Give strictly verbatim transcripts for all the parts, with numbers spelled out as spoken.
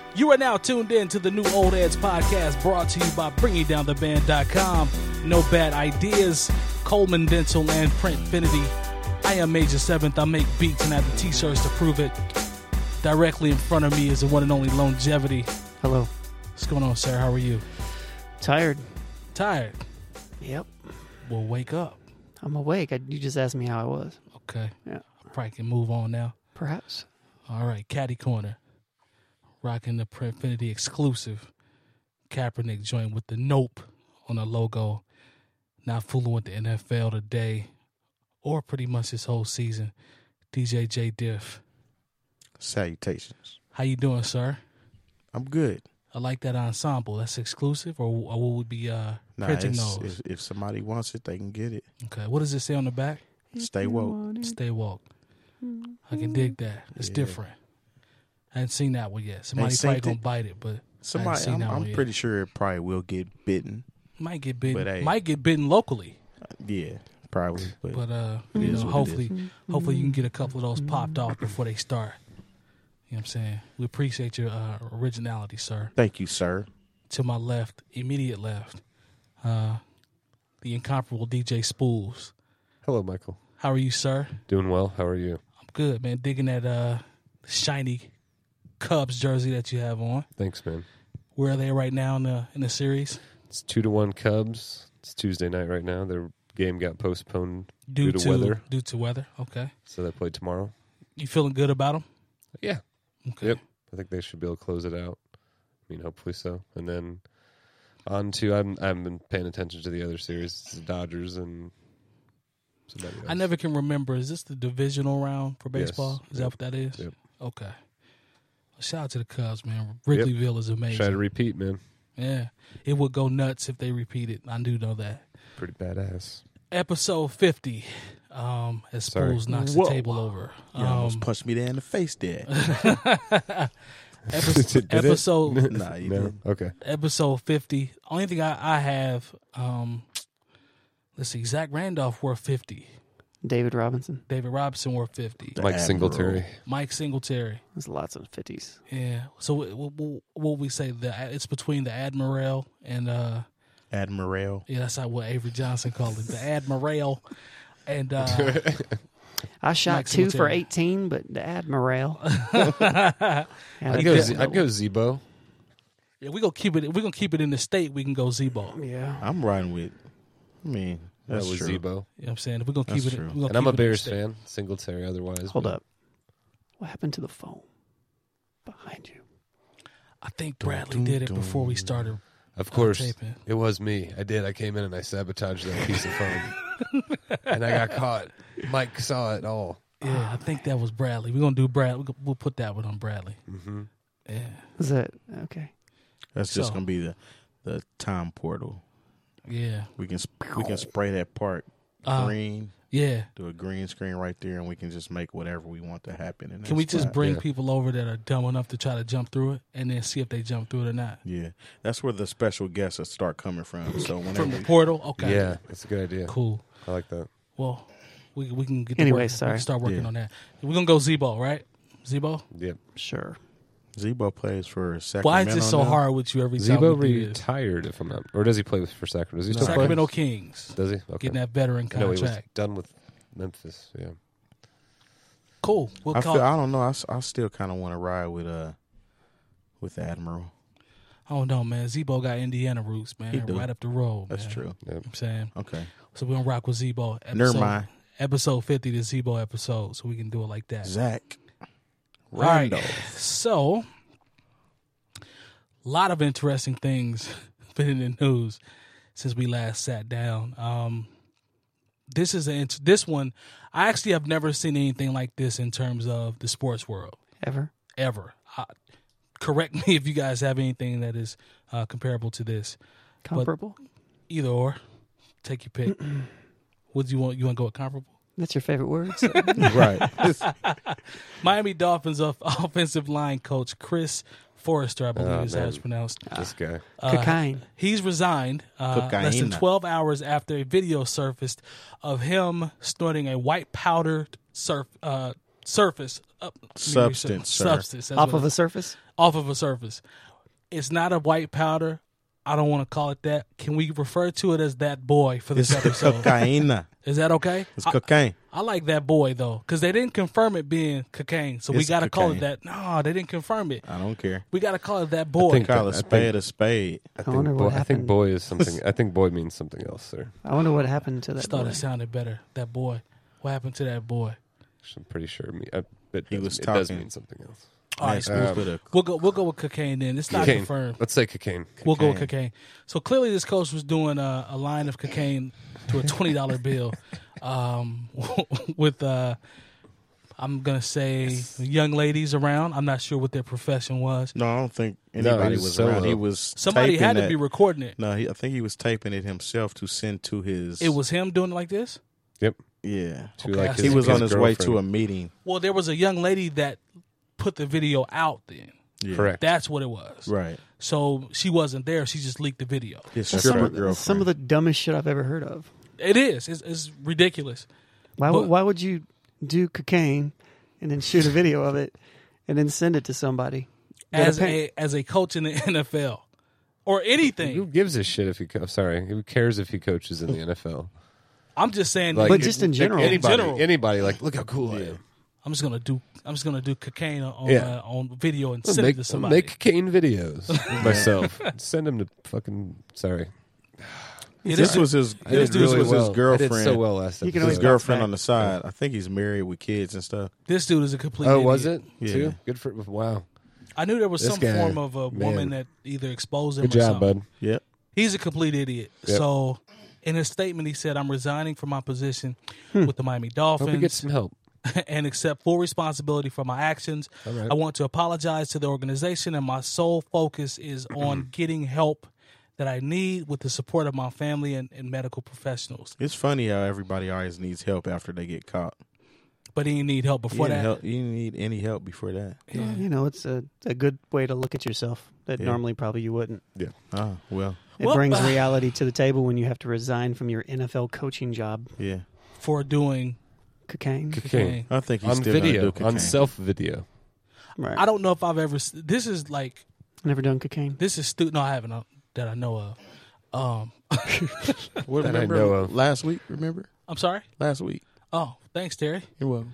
You are now tuned in to the New Old Heads podcast, brought to you by bringing down the band dot com. No Bad Ideas, Coleman Dental, and Printfinity. I am Major Seventh. I make beats and have the t-shirts to prove it. Directly in front of me is the one and only Longevity. Hello. What's going on, sir? How are you? Tired. Tired? Yep. Well, wake up. I'm awake. I, you just asked me how I was. Okay. Yeah. I probably can move on now. Perhaps. All right, Caddy Corner. Rocking the Printfinity exclusive Kaepernick joint with the Nope on the logo. Not fooling with the N F L today, or pretty much this whole season. D J J Diff. Salutations. How you doing, sir? I'm good. I like that ensemble. That's exclusive, or, or will we be uh, Nah, printing it's- those? if, if somebody wants it, they can get it. Okay, what does it say on the back? Stay woke. Stay woke. I can dig that. It's Yeah. different. I haven't seen that one yet. Somebody Ain't probably seen gonna it. bite it, but I Somebody, haven't seen I'm, that I'm one yet. pretty sure it probably will get bitten. Might get bitten. But, hey. Might get bitten locally. Yeah, probably. But, But uh, It you is know, what it hopefully, hopefully you can get a couple of those popped off before they start. You know what I'm saying? We appreciate your uh, originality, sir. thank you, sir. To my left, immediate left, uh, the incomparable D J Spools. Hello, Michael. How are you, sir? Doing well. How are you? I'm good, man. Digging that uh, shiny Cubs jersey that you have on. Thanks, man. Where are they right now in the in the series? It's two to one Cubs. It's Tuesday night right now. Their game got postponed Due, due to, weather, Due to weather. Okay. so they play tomorrow. You feeling good about them? Yeah. Okay. Yep. I think they should be able to close it out. I mean, hopefully so. And then on to I'm I haven't been paying attention to the other series. It's the Dodgers and somebody else. I never can remember. Is this the divisional round for baseball? Yes. Is Yep. that what that is? Yep. Okay. Well, shout out to the Cubs, man. Wrigleyville is amazing. Try to repeat, man. Yeah. It would go nuts if they repeat it. I do know that. Pretty badass. Episode fifty. Um, as Sorry. Spools knocks Whoa. the table over. You almost Um, punched me there in the face there. episode, Did it? episode, Nah, you No? didn't. Okay. episode fifty. Only thing I, I have, um, let's see, Zach Randolph wore fifty. David Robinson. David Robinson wore fifty. The Mike Admiral. Singletary. Mike Singletary. There's lots of fifties. Yeah. So what, what, what we say? The it's between the Admiral and uh, Admiral. yeah, that's how what Avery Johnson called it. The Admiral and uh, I shot Mike two for Singletary. eighteen, but the Admiral. I'd go, Z- I'd go Zebo. yeah, we gonna keep it. We gonna keep it in the state. We can go Zebo. You know Yeah. I'm riding with. I mean, that's That was true. Zebo. what I'm saying? If we're gonna keep That's it, true. we gonna And I'm keep a it in the Bears state. fan. Singletary otherwise. Hold but- up. What happened to the phone behind you? I think Bradley did it before we started. Of course, taping. it was me. I did. I came in and I sabotaged that piece of foam. And I got caught. Mike saw it all. Yeah, I think that was Bradley. We're gonna do Brad. We'll put that one on Bradley. Mm-hmm. Yeah. Is that okay? That's just So- gonna be the the time portal. Yeah. We can sp- we can spray that part Uh, green. Yeah. Do a green screen right there, and we can just make whatever we want to happen. In that Can we just spot. bring Yeah. people over that are dumb enough to try to jump through it, and then see if they jump through it or not? Yeah, that's where the special guests will start coming from. So whenever From the we- portal. Okay. Yeah, that's a good idea. Cool. I like that. Well, we we can get to Anyway, work, sorry. We can start working Yeah. on that. We're gonna go Zebo, right? Zebo. Yep. Sure. Zebo plays for Sacramento. Why is this so now. hard with you every time Zebo we do this? retired, if I'm not, or does he play with for Sacramento? Does he still Sacramento play? Kings Does he? Okay. getting that veteran No, he was contract. done with Memphis. Yeah. Cool. We'll I call. feel I don't know. I, s- I still kind of want to ride with uh with the Admiral. I don't know, man. Zebo got Indiana roots, man. He do. Right up the road. That's man. true. Yep. You know what I'm saying. Okay. So we're gonna rock with Zebo. Episode, Never mind. Episode fifty, the Zebo episode, so we can do it like that. Zach. All right. Randolph. So, a lot of interesting things been in the news since we last sat down. Um, this is a, this one. I actually have never seen anything like this in terms of the sports world Ever? ever. Uh, correct me if you guys have anything that is uh, comparable to this. Comparable? Either or, take your pick. What do you want? You want to go with comparable? That's your favorite word? Right. Miami Dolphins of offensive line coach Chris Forrester, I believe Oh, is how man. it's pronounced. This guy. Uh, Cocaine. He's resigned uh, less than Cocaine. twelve hours after a video surfaced of him snorting a white powdered surf, uh, surface uh, Substance, sir. substance that's Off what of it- a surface? off of a surface. It's not a white powder. I don't want to call it that. Can we refer to it as that boy for this It's episode? cocaine. Is that okay? It's I, cocaine. I like that boy though, because they didn't confirm it being cocaine, so we It's got to call it cocaine. that. No, they didn't confirm it. I don't care. We got to call it that boy. think- Call a I spade think- a spade. I I think, wonder boy, what I think happened. boy is something. I think boy means something else, sir. I wonder what happened to I that just thought boy. it sounded better. That boy. What happened to that boy? I'm pretty sure. Me, I, it, He does, was it does talking. mean something else. All right, Next cool. week with a- we'll go. We'll go with cocaine then. It's not Cocaine. confirmed. Let's say cocaine. We'll go with Cocaine. cocaine. So clearly, this coach was doing a, a line of cocaine to a twenty dollar bill, um, with uh, I'm gonna say young ladies around. I'm not sure what their profession was. No, I don't think No, he anybody was was solo. around. He was Somebody taping had to that- be recording it. No, he, I think he was taping it himself to send to his. It was him doing it like this. Yep. yeah. To Okay, I like see. He was on his way girlfriend. to a meeting. Well, there was a young lady that put the video out. Then Yeah. Correct. that's what it was. Right. So she wasn't there. She just leaked the video. His That's stripper some, of, girlfriend. some of the dumbest shit I've ever heard of. It is. It's, it's ridiculous. Why, But- would why would you do cocaine and then shoot a video of it and then send it to somebody? that As appa- a as a coach in the N F L or Who anything, gives a shit if he? Co- sorry, who cares if he coaches in the N F L? I'm just saying. Like, But that just in like general. anybody, In general. anybody, like, look how cool I am. I'm just gonna do. I'm just gonna do cocaine on Yeah. uh, on video and I'll send make, it to I'll somebody. make cocaine videos myself. Send him to fucking. Sorry, Yeah, This this was his. I did This really was well. his girlfriend. I did so well last He can episode. His always girlfriend back. on the side. I think he's married with kids and stuff. this dude is a complete. Oh, was idiot. it? Yeah. Too? Good for. Wow. I knew there was This some guy, form of a woman man. that either exposed him Good or job, something. bud. Yep. He's a complete idiot. Yep. So, in his statement, he said, "I'm resigning from my position Hmm. with the Miami Hope he gets Dolphins some help. and accept full responsibility for my actions. All right. I want to apologize to the organization, and my sole focus is on getting help that I need with the support of my family and, and medical professionals." It's funny how everybody always needs help after they get caught. But he didn't need help You before didn't, that. help, you didn't need any help before that. Well, you know, it's a, a good way to look at yourself that Yeah. normally probably you wouldn't. Ah, well, It Well, brings uh, reality to the table when you have to resign from your N F L coaching job. yeah. For doing Cocaine. cocaine. I think he's On still video, gonna do on cocaine. self video. Right. I don't know if I've ever. s- This is like Never done cocaine. this is stu- No, I haven't uh, that I know of. Um, What, That I remember know of. last week? Remember I'm sorry. last week? Oh, thanks, Terry. You're welcome.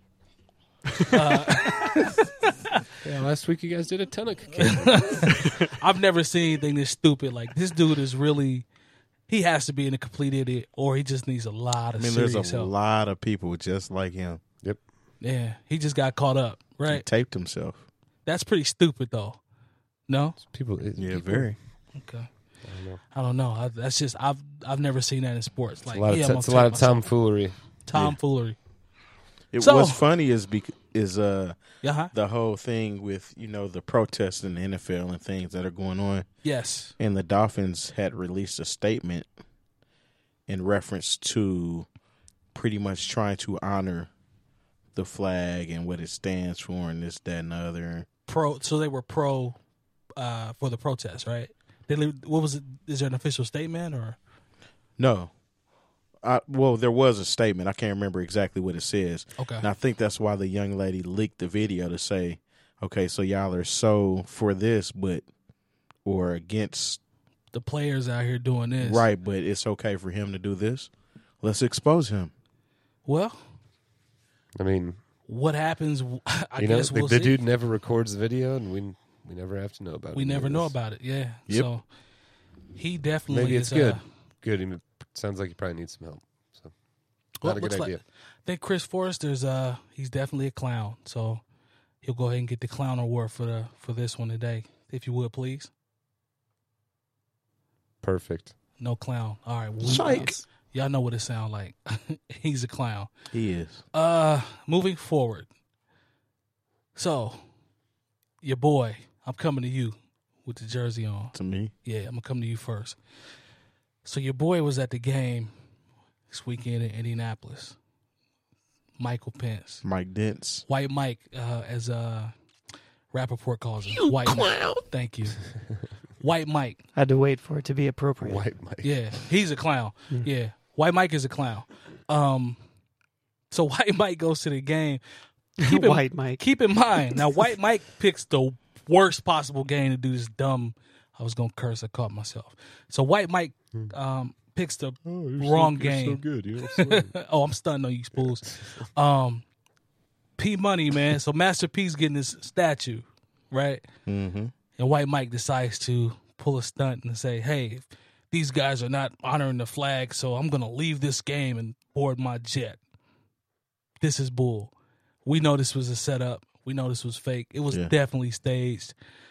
Yeah, last week you guys did a ton of cocaine. I've never seen anything this stupid. Like this dude is really. He has to be in a complete idiot, or he just needs a lot I of mean, there's serious a help. lot of people just like him. Yep. Yeah, he just got caught up. He Right. taped himself. That's pretty stupid, though. No. People. it- Yeah, people- very. Okay. I don't know. I don't know. I, that's just I've I've never seen that in sports. Like It's a lot of, yeah, t- I'm it's a gonna lot of take myself- tomfoolery. tomfoolery. It So- what's funny is bec- is uh Yeah. Huh? the whole thing with you know the protests in the N F L and things that are going on, Yes. and the Dolphins had released a statement in reference to pretty much trying to honor the flag and what it stands for and this, that, and the other. Pro. So they were pro uh, for the protest, right? They, li- what was it? Is there an official statement or? No. I, well, there was a statement. I can't remember exactly what it says. Okay. And I think that's why the young lady leaked the video to say, okay, so y'all are so for this, but, or against, The players out here doing this, right, but it's okay for him to do this. Let's expose him. Well, I mean, what happens? I you know, guess the, we'll the see. dude never records the video, and we we never have to know about it. we never know anyways. about it. Yeah. Yep. So he definitely Maybe it's is, good. Uh, Good. He sounds like he probably needs some help. So, well, not a looks good like- idea. I think Chris Forrester's uh he's definitely a clown. So he'll go ahead and get the clown award for the for this one today, if you would please. Perfect. No clown. All right. Well, Psych. Y'all know what it sounds like. He's a clown. He is. Uh, moving forward. So, your boy, I'm coming to you with the jersey on. To me. Yeah, I'm gonna come to you first. So your boy was at the game this weekend in Indianapolis. Michael Pence, Mike Dents. White Mike, uh, as uh, Rappaport calls him. White clown. Mike. Thank you, White Mike. I had to wait for it to be appropriate. White Mike. Yeah, he's a clown. Yeah, White Mike is a clown. Um, so White Mike goes to the game. keep in, White Mike. Keep in mind now, White Mike picks the worst possible game to do this dumb. I was gonna curse. I caught myself. So White Mike um, picks the Oh, you're wrong so, you're game. so good. You don't swear. Oh, I'm stunting on you, Spools. Um, P Money, man. So Master P's getting this statue, right? Mm-hmm. And White Mike decides to pull a stunt and say, "Hey, these guys are not honoring the flag, so I'm gonna leave this game and board my jet. This is bull. We know this was a setup. We know this was fake. It was Yeah. definitely staged."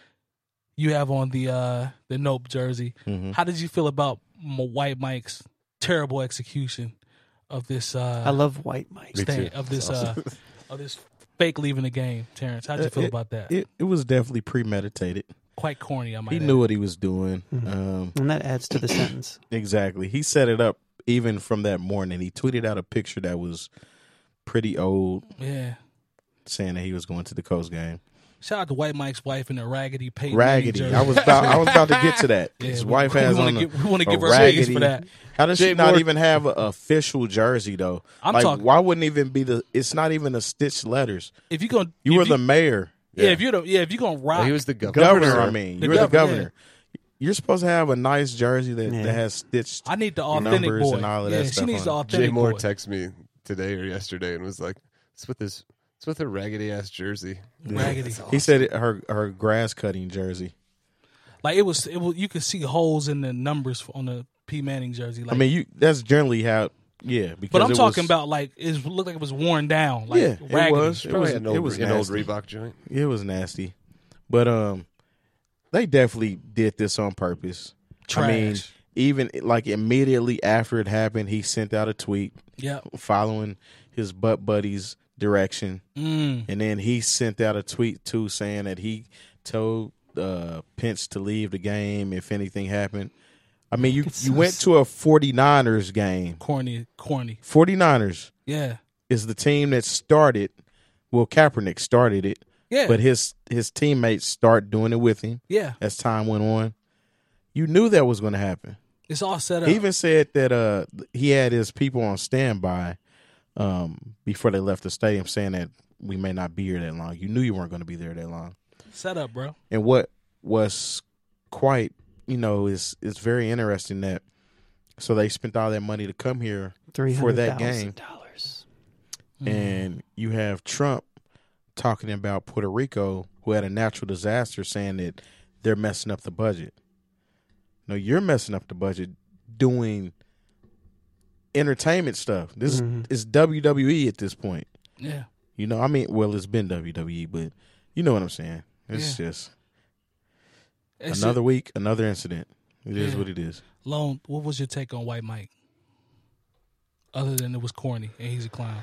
You have on the uh, the Nope jersey. Mm-hmm. How did you feel about M- White Mike's terrible execution of this? Uh, I love White Mike. Me stand, too. of this It's uh, of this fake leaving the game, Terrence. How did you feel It- about that? It it was definitely premeditated. Quite corny, I might He add. knew what he was doing. Mhm. Um, And that adds to the sentence. exactly. He set it up even from that morning. He tweeted out a picture that was pretty old, Yeah. saying that he was going to the Coast game. Shout out to White Mike's wife in a raggedy Peyton Manning Raggedy. jersey. I was about I was about to get to that. Yeah, His we- wife we has wanna on a, give- we want to a give her praise raggedy. for that. How does she Jay not Moore- even have an official jersey though? I'm like, talking. why wouldn't even be the? It's not even the stitched letters. If you gonna, You if were the mayor, yeah. If you're the yeah, if you gonna rock, Oh, he was the governor. governor. Governor. I mean, The you were the governor, governor. You're supposed to have a nice jersey that, Yeah. that has stitched. I need the authentic numbers boy. and all of yeah, that she stuff needs the on it. Jay authentic Moore boy. texted me today or yesterday and was like, "It's with this. It's with a raggedy ass jersey." Raggedy. He said it, her her grass cutting jersey. Like it was, it was. You could see holes in the numbers on the P Manning jersey. Like, I mean, you that's generally how. Yeah, because but I'm it talking was, about like it looked like it was worn down. Like, Yeah, it raggedy. was. It Probably was had an old, it was an old nasty. Reebok joint. It was nasty, but um, they definitely did this on purpose. Trash. I mean, even like immediately after it happened, he sent out a tweet yeah. following his butt buddy's direction, Mm. and then he sent out a tweet too saying that he told uh, Pence to leave the game if anything happened. I mean, you It's you so went to a 49ers game. Corny, corny. 49ers Yeah. is the team that started. Well, Kaepernick started it, Yeah. but his his teammates start doing it with him yeah. as time went on. You knew that was going to happen. It's all set up. He even said that uh, he had his people on standby um, before they left the stadium, saying that we may not be here that long. You knew you weren't going to be there that long. set up, bro. And what was quite, you know, is is very interesting that so they spent all that money to come here, Three For hundred that thousand game. dollars. and you have Trump talking about Puerto Rico, who had a natural disaster, saying that they're messing up the budget. No, you're messing up the budget doing entertainment stuff. This Mhm. is W W E at this point. Yeah. You know, I mean, well, it's been W W E, but you know what I'm saying. It's just It's another week, another incident. It is Yeah. what it is. Lone, what was your take on White Mike? Other than it was corny and he's a clown.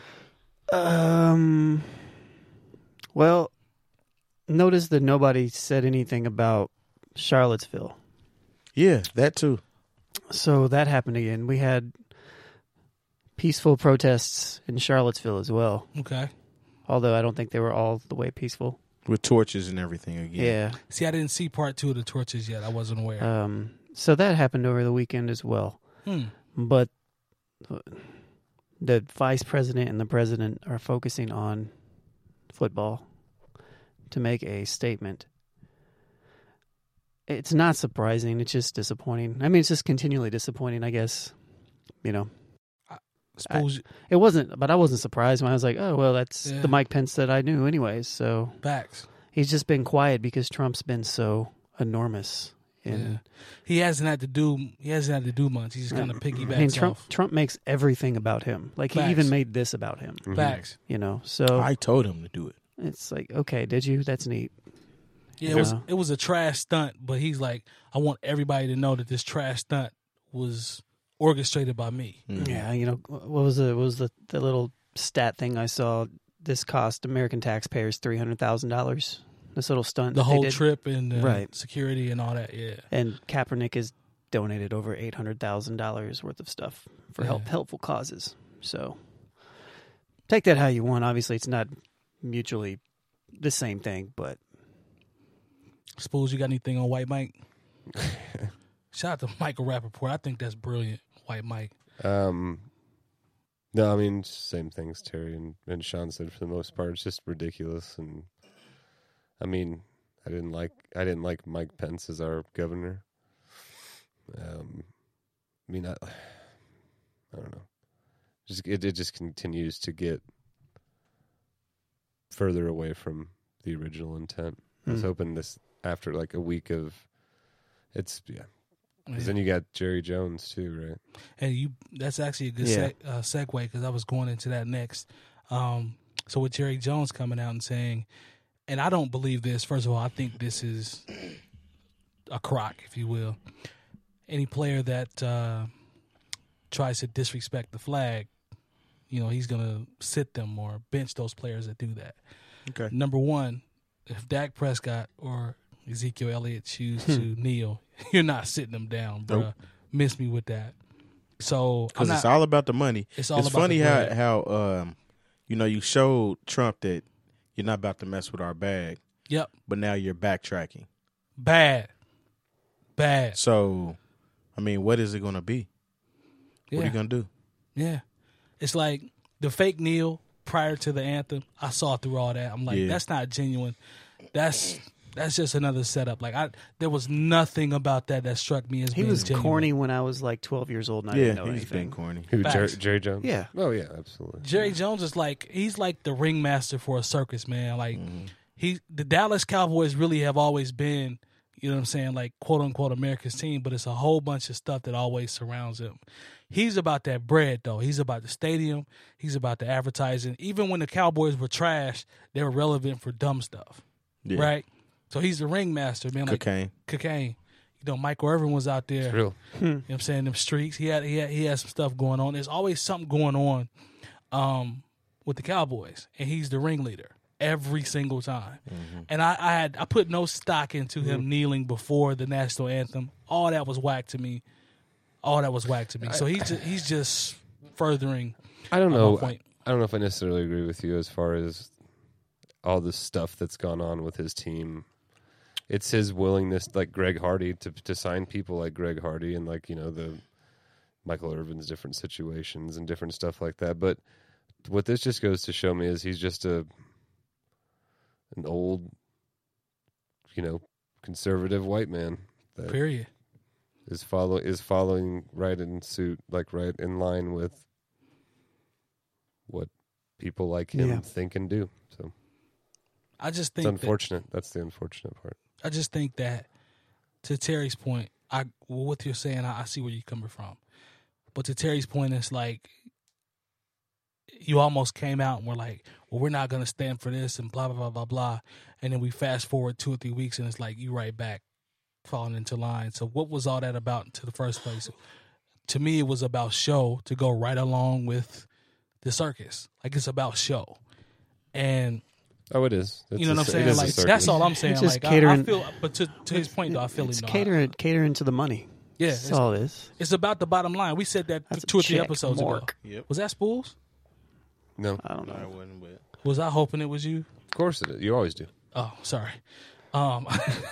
Um. Well, notice that nobody said anything about Charlottesville. Yeah, that too. So that happened again. We had peaceful protests in Charlottesville as well. Okay. Although I don't think they were all the way peaceful. With torches and everything again. Yeah. See, I didn't see part two of the torches yet. I wasn't aware. Um. So that happened over the weekend as well. hmm. But the vice president and the president are focusing on football to make a statement. It's not surprising. It's just disappointing. I mean, it's just continually disappointing, I guess. You know, Suppose it wasn't, but I wasn't surprised when I was like, oh, well, that's Yeah. the Mike Pence that I knew anyways. So backs. he's just been quiet because Trump's been so enormous. Yeah. In, He hasn't had to do. He hasn't had to do much. He just kind of piggybacks I mean, Trump, off. Trump makes everything about him. Like, he Facts. even made this about him, Mhm. Backs. you know? So I told him to do it. it's like, okay, did you? That's neat. Yeah, it was Yeah. it was a trash stunt, but he's like, I want everybody to know that this trash stunt was orchestrated by me. Mhm. Yeah, you know, what was the what was the, the little stat thing I saw? This cost American taxpayers three hundred thousand dollars. This little stunt, The that they whole did. trip and uh, Right. security and all that. Yeah, And Kaepernick has donated over eight hundred thousand dollars worth of stuff for help Yeah. helpful causes. So take that how you want. Obviously, it's not mutually the same thing, but suppose you got anything on White Mike? Shout out to Michael Rappaport. I think that's brilliant. White Mike. Um, No, I mean, same things Terry and, and Sean said for the most part. It's just ridiculous. And I mean, I didn't like I didn't like Mike Pence as our governor. Um, I mean, I, I don't know. Just it, it just continues to get further away from the original intent. Mm. I was hoping this after like a week of it's yeah. Because then you got Jerry Jones too, right? And you that's actually a good Yeah. seg, uh, segue because I was going into that next. Um, so with Jerry Jones coming out and saying, and I don't believe this. First of all, I think this is a crock, if you will. Any player that uh, tries to disrespect the flag, you know, he's going to sit them or bench those players that do that. Okay. Number one, if Dak Prescott or Ezekiel Elliott choose to kneel, you're not sitting them down, bro. Nope. Miss me with that. So Because it's all about the money. It's all it's about funny the how bread. how um, you know, you showed Trump that you're not about to mess with our bag, Yep, but now you're backtracking. bad, bad. So, I mean, what is it going to be? Yeah. What are you going to do? Yeah, it's like the fake kneel prior to the anthem. I saw through all that. I'm like, Yeah. that's not genuine. That's that's just another setup. Like I, there was nothing about that that struck me as He being was genuine. corny when I was like twelve years old and I Yeah, didn't know he's anything. been corny. Who, Jerry, Facts. Jerry Jones? Yeah. Oh, yeah, absolutely. Jerry Jones is like he's like the ringmaster for a circus, man. Like Mm-hmm. he, the Dallas Cowboys really have always been, you know what I'm saying, like quote unquote America's team, but it's a whole bunch of stuff that always surrounds him. He's about that bread though. He's about the stadium. He's about the advertising. Even when the Cowboys were trash, they were relevant for dumb stuff, Yeah. right? So he's the ringmaster, man. Like Cocaine. cocaine. You know, Michael Irvin was out there. It's real. You know what I'm saying? Them streaks. He had he had he had some stuff going on. There's always something going on um, with the Cowboys. And he's the ringleader every single time. Mm-hmm. And I, I had I put no stock into him kneeling before the national anthem. All that was whack to me. All that was whack to me. So he's just, he's just furthering I don't uh, know. my point. I don't know if I necessarily agree with you as far as all the stuff that's gone on with his team. It's his willingness, like Greg Hardy, to to sign people like Greg Hardy and like, you know, the Michael Irvin's different situations and different stuff like that. But what this just goes to show me is he's just a an old, you know, conservative white man that Period. is follow is following right in suit, like right in line with what people like him Yeah. think and do. So I just it's think that, unfortunate. That's the unfortunate part. I just think that to Terry's point, I well, what you're saying, I, I see where you're coming from. But to Terry's point, it's like you almost came out and were like, well, we're not going to stand for this and blah, blah, blah, blah, blah. And then we fast forward two or three weeks and it's like you right back falling into line. So what was all that about to the first place? To me, it was about show to go right along with the circus. Like it's about show. And Oh, it is. It's you know a- what I'm it saying? is a Like circus. that's all I'm saying. It's just Like I, I catering- feel, but to, to his point, though, I feel It's it. No, catering, catering to the money. Yeah, That's it's, all it is. it's about the bottom line. We said that That's a two or three check episodes mark. ago. Yep. Was that Spools? No, I don't No, know. I wouldn't, but Was I hoping it was you? of course it is. You always do. Oh, sorry. Um,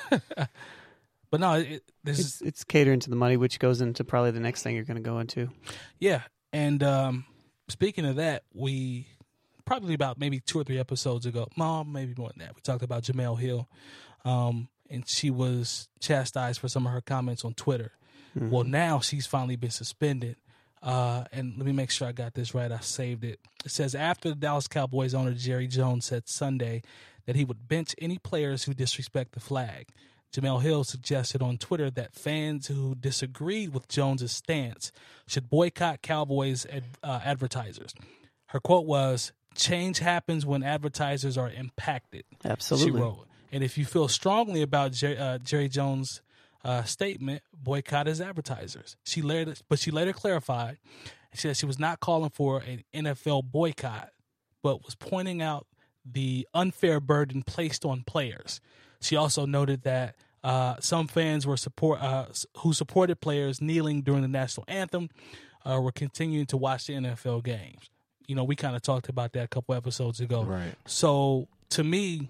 but no, it, this It's, is it's catering to the money, which goes into probably the next thing you're going to go into. yeah. And um, speaking of that, we probably about maybe two or three episodes ago, no, maybe more than that. We talked about Jamel Hill, um, and she was chastised for some of her comments on Twitter. Mm-hmm. Well, now she's finally been suspended. Uh, and let me make sure I got this right. I saved it. It says after the Dallas Cowboys owner Jerry Jones said Sunday that he would bench any players who disrespect the flag. Jamel Hill suggested on Twitter that fans who disagreed with Jones's stance should boycott Cowboys ad, uh, advertisers. Her quote was, "Change happens when advertisers are impacted." Absolutely. She wrote. And if you feel strongly about Jerry, uh, Jerry Jones' uh, statement, boycott his advertisers. She later, but she later clarified. She said she was not calling for an N F L boycott, but was pointing out the unfair burden placed on players. She also noted that uh, some fans were support uh, who supported players kneeling during the national anthem uh, were continuing to watch the N F L games. You know, we kind of talked about that a couple episodes ago. right. So to me,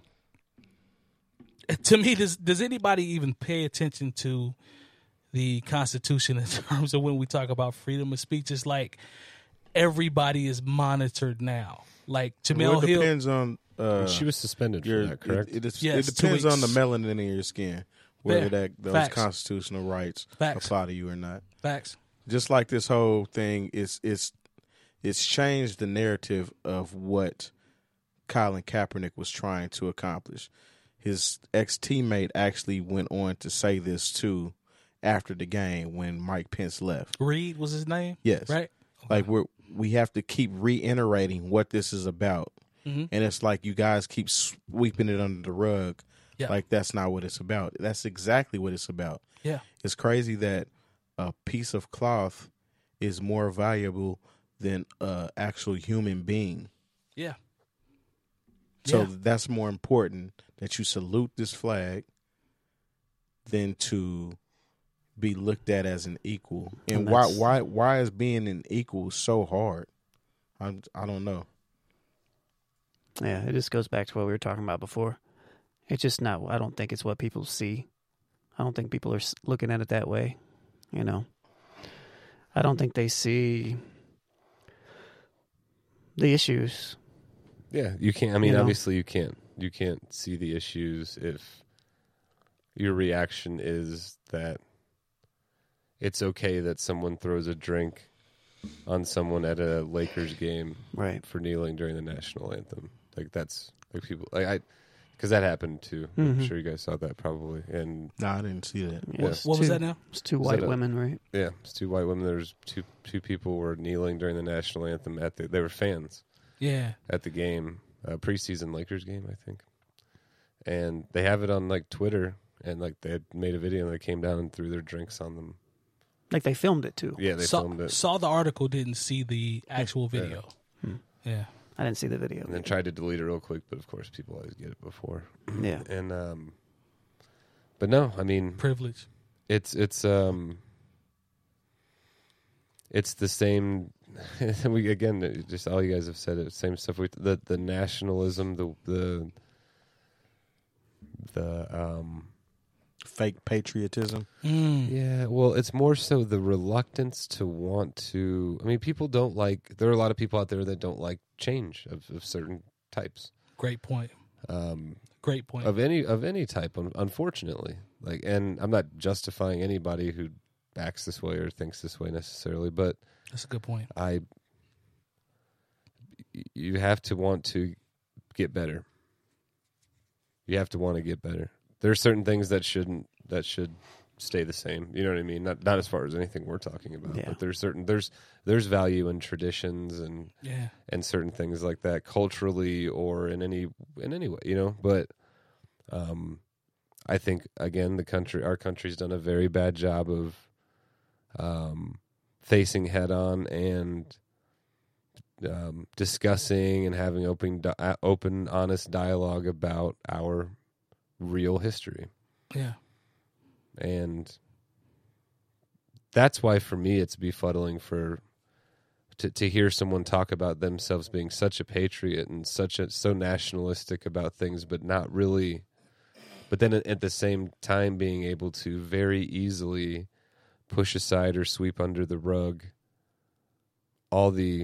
to me, does does anybody even pay attention to the Constitution in terms of when we talk about freedom of speech? It's like everybody is monitored now. Like Jamel Well, it Hill. depends on. Uh, she was suspended for your, that, correct? It, it, is- Yes, it two depends on the weeks. melanin in your skin, whether Fair. that those Facts. constitutional rights Facts. apply to you or not. Facts. Just like this whole thing is it's it's changed the narrative of what Colin Kaepernick was trying to accomplish. His ex teammate actually went on to say this too after the game when Mike Pence left. Reed was his name. Yes, Right. like we're we have to keep reiterating what this is about, Mm-hmm. and it's like you guys keep sweeping it under the rug. Yeah. Like that's not what it's about. That's exactly what it's about. Yeah. It's crazy that a piece of cloth is more valuable than an actual human being. Yeah. So Yeah. that's more important that you salute this flag than to be looked at as an equal. And, And why that's- why why is being an equal so hard? I I don't know. Yeah, it just goes back to what we were talking about before. It's just not, I don't think it's what people see. I don't think people are s- looking at it that way, you know. I don't think they see the issues. Yeah, you can't. I mean, You know? obviously, you can't. You can't see the issues if your reaction is that it's okay that someone throws a drink on someone at a Lakers game Right. for kneeling during the national anthem. Like that's like people like I, because that happened too. I'm Mhm. sure you guys saw that probably. And No, I didn't see that. Yeah, Yeah. it's What was two- that now? It's two Was white that a- women, right? yeah, it's two white women. There's two two people were kneeling during the national anthem at the. They were fans Yeah. at the game, uh, preseason Lakers game, I think. And they have it on like Twitter, and like they had made a video and they came down and threw their drinks on them. Like they filmed it too. Yeah, they saw, filmed it saw the article, didn't see the actual video. Hmm. Yeah. I didn't see the video. and then tried to delete it real quick, but of course people always get it before. Yeah. And um, but no, I mean Privilege. it's it's um, it's the same. we again, just all you guys have said it. Same stuff. We the the nationalism, the the the um. Fake patriotism. Mm. Yeah, well, it's more so the reluctance to want to. I mean, people don't like. There are a lot of people out there that don't like change of, of certain types, Great point. um, Great point. of any of any type. un- Unfortunately, like, and I'm not justifying anybody who acts this way or thinks this way necessarily, but That's a good point. I, you have to want to get better. You have to want to get better. There are certain things that shouldn't that should stay the same. You know what I mean? Not not as far as anything we're talking about, Yeah. but there's certain there's there's value in traditions and Yeah. and certain things like that culturally or in any in any way, you know. But um, I think again, the country, our country's done a very bad job of um, facing head on and um, discussing and having open, di- uh, open, honest dialogue about our real history. Yeah. And that's why for me it's befuddling for to to hear someone talk about themselves being such a patriot and such a so nationalistic about things, but not really, but then at the same time being able to very easily push aside or sweep under the rug all the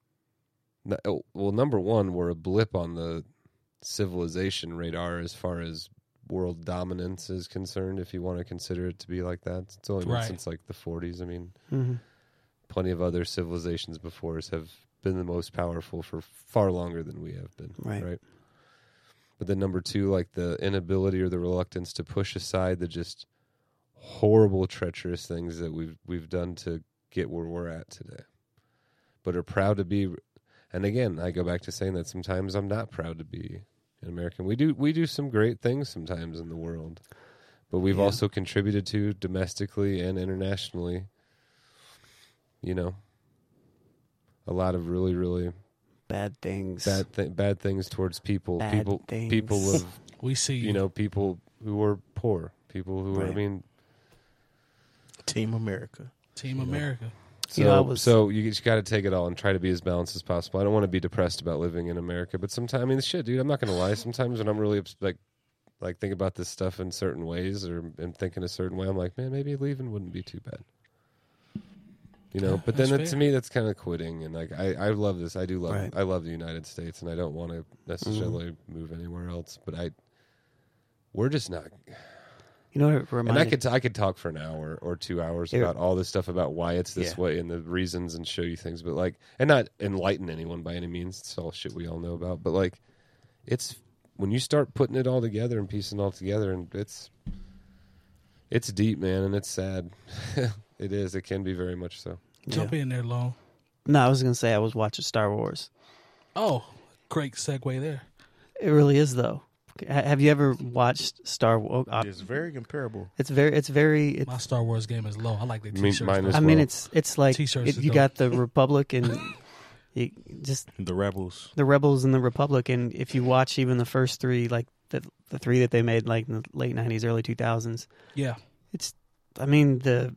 well, number one, we're a blip on the civilization radar as far as world dominance is concerned, if you want to consider it to be like that. It's only been Right. since like the forties. I mean, Mm-hmm. plenty of other civilizations before us have been the most powerful for far longer than we have been. Right. Right. But then number two, like the inability or the reluctance to push aside the just horrible, treacherous things that we've we've done to get where we're at today, but are proud to be. And again, I go back to saying that sometimes I'm not proud to be an American. We do we do some great things sometimes in the world, but we've Yeah. also contributed to domestically and internationally, you know, a lot of really, really Bad things. bad th- bad things towards people. Bad people things. people of We see you know, people who are poor, people who are, I Right. mean, Team America. Team America. so, You know, I was- so you just got to take it all and try to be as balanced as possible. I don't want to be depressed about living in America, but sometimes, I mean, shit, dude, I'm not going to lie. Sometimes when I'm really, ups- like, like think about this stuff in certain ways or and think in a certain way, I'm like, man, maybe leaving wouldn't be too bad. You know, Yeah, but then that's that, to fair. me, that's kind of quitting. And like, I, I love this. I do love, Right. I love the United States, and I don't want to necessarily move anywhere else. But I, we're just not. You know what it And reminded I could, I could talk for an hour or two hours Here- about all this stuff about why it's this Yeah. way and the reasons and show you things. But like, and not enlighten anyone by any means. It's all shit we all know about. But like, it's when you start putting it all together and piecing it all together, and it's, it's deep, man, and it's sad. It is. It can be very much so. Jump Yeah. in there, Lone. No, I was gonna say I was watching Star Wars. Oh, great segue there. It really is though. Ha- Have you ever watched Star Wars? Uh, It's very comparable. it's very, it's very. It's, My Star Wars game is low. I like the Me- t-shirts. mine though. is I mean, well. it's it's like T-shirts it, is you dope. got the Republic and you just The Rebels. the Rebels and the Republic, and if you watch even the first three, like the the three that they made like in the late nineties, early two thousands, Yeah. it's. I mean, the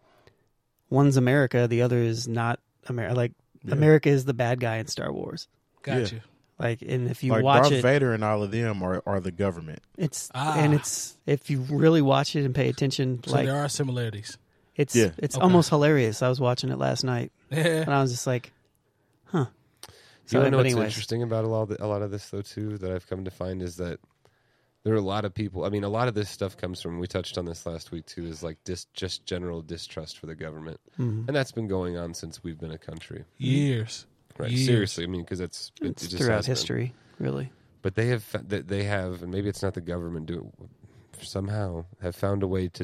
one's America, the other is not America. Like Yeah. America is the bad guy in Star Wars. Got Yeah. you. Like, and if you like watch Darth it, Vader and all of them are, are the government. it's Ah. and it's if you really watch it and pay attention, So like there are similarities. it's Yeah. it's Okay. almost hilarious. I was watching it last night, Yeah. and I was just like, huh. You know but what's anyways. interesting about a lot, of the, a lot of this, though, too, that I've come to find is that there are a lot of people. I mean, a lot of this stuff comes from. We touched on this last week too. Is like dis, just general distrust for the government, Mhm. and that's been going on since we've been a country. Years. Right? Years. Seriously, I mean, because it's it, It's it just throughout has been. history, really. But they have fa- that they have, and maybe it's not the government do somehow have found a way to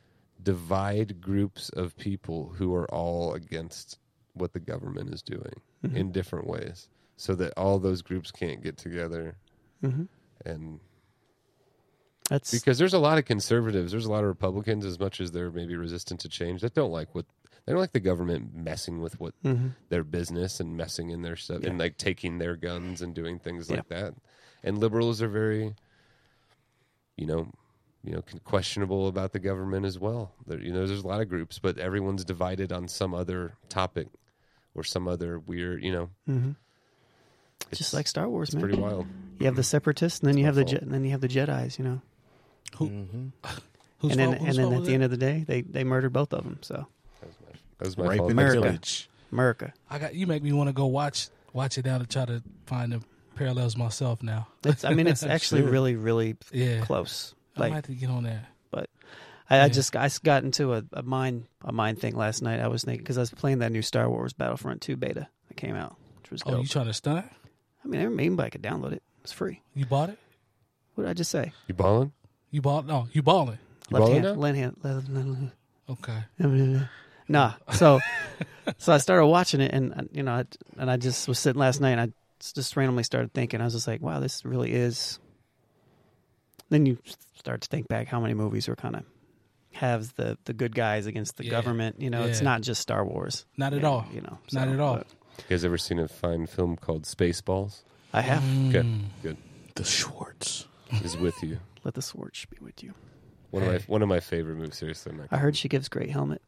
divide groups of people who are all against what the government is doing Mhm. in different ways, so that all those groups can't get together hmm and. That's Because there's a lot of conservatives, there's a lot of Republicans, as much as they're maybe resistant to change, that don't like what they don't like the government messing with what mhm. their business and messing in their stuff and Yeah. like taking their guns and doing things Yeah. like that. And liberals are very, you know, you know, questionable about the government as well. There, you know, there's a lot of groups, but everyone's divided on some other topic or some other weird, you know. Mhm. It's just like Star Wars, it's man. pretty wild. You have the Separatists, and then you have the Awful. Je- and then you have the Jedis, you know. Who, Mm-hmm. who's and then fault- whose and then fault at was the it? end of the day, they they murdered both of them. So That was my, that was my Rape fault. in the America. village. America. I got you. Make me want to go watch watch it now to try to find the parallels myself. Now, It's, I mean, it's actually Sure. really really yeah, close. I might Like have to get on that. I, I Yeah. just I just got into a, a mind a mind thing last night. I was thinking because I was playing that new Star Wars Battlefront two beta that came out, which was Oh, dope. you trying to stunt? I mean, anybody could download it. It's free. You bought it? What did I just say? You balling? You bought? No, you balling? You Left balling hand, now? left hand, left, left, Okay. left. Nah. So, so I started watching it, and uh, you know, I, and I just was sitting last night, and I just randomly started thinking. I was just like, wow, this really is. Then you start to think back how many movies were kind of have the the good guys against the Yeah. government. You know, it's Yeah. not just Star Wars. Not at Yeah, all. You know, Not so, at all. but You guys ever seen a fine film called Spaceballs? I have. Good. Mm. Good. The Schwartz. Is with you. Let the sword be with you. One of my Hey. one of my favorite movies. Seriously, I'm not I heard she gives great helmet.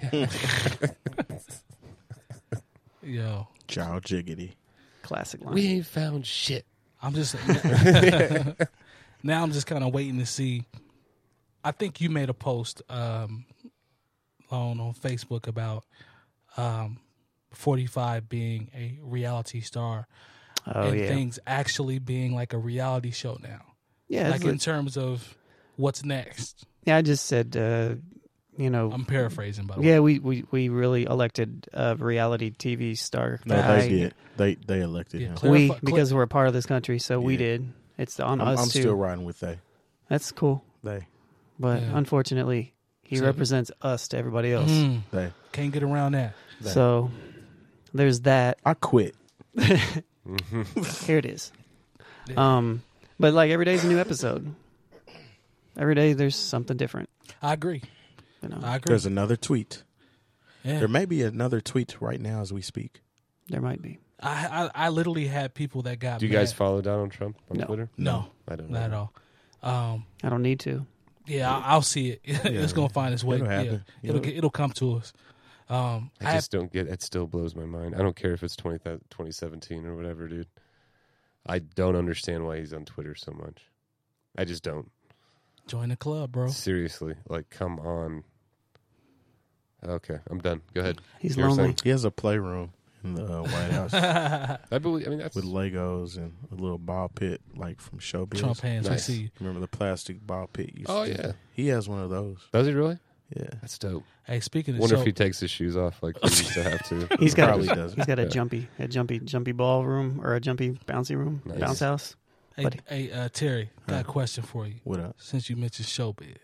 Yo, Chow Jiggity. Classic line. we ain't found shit. I'm just now. I'm just kind of waiting to see. I think you made a post um, on on Facebook about um, forty-five being a reality star oh and yeah, things actually being like a reality show now. yeah. like it's in like- terms of what's next. yeah, I just said, uh, you know, I'm paraphrasing, by the way. yeah, we, we, we really elected a reality T V star. No, guy. they did. They they elected Yeah, him. clear- We Clarify- because we're a part of this country, so we Yeah. did. It's on I'm, us I'm too. still riding with they. That's cool, They. but Yeah. unfortunately, he So- represents us to everybody else. Mm, They. can't get around that. They. So there's that. I quit. Here it is. Yeah. Um, but like every day's a new episode. Every day there's something different. I agree. You know, I agree. There's another tweet. Yeah. There may be another tweet right now as we speak. there might be. I, I I literally had people that got. Do you guys mad. follow Donald Trump on No. Twitter? No, I don't. not at know. all. Um, I don't need to. yeah, I, I'll see it. it's gonna find its way. It'll Yeah, happen. it'll get, it'll come to us. Um, I I just don't get. It still blows my mind. I don't care if it's twenty, twenty seventeen or whatever, dude. I don't understand why he's on Twitter so much. I just don't. join the club, bro. Seriously, like, come on. Okay, I'm done. Go ahead. He's You were lonely. saying? He has a playroom in the uh, White House I believe. I mean, that's with Legos and a little ball pit like from Showbiz. Trump hands, Nice. we see you. Remember the plastic ball pit? You Oh, see? yeah. He has one of those. Does he really? Yeah. That's dope. Hey, speaking of Wonder show, if he takes his shoes off like he used to have to. He's got Probably a, doesn't. he's got a Yeah. jumpy a jumpy jumpy ball room or a jumpy bouncy room Nice. bounce house. hey, buddy. hey uh, Terry, got a Huh. question for you. What up? Since you mentioned showbiz,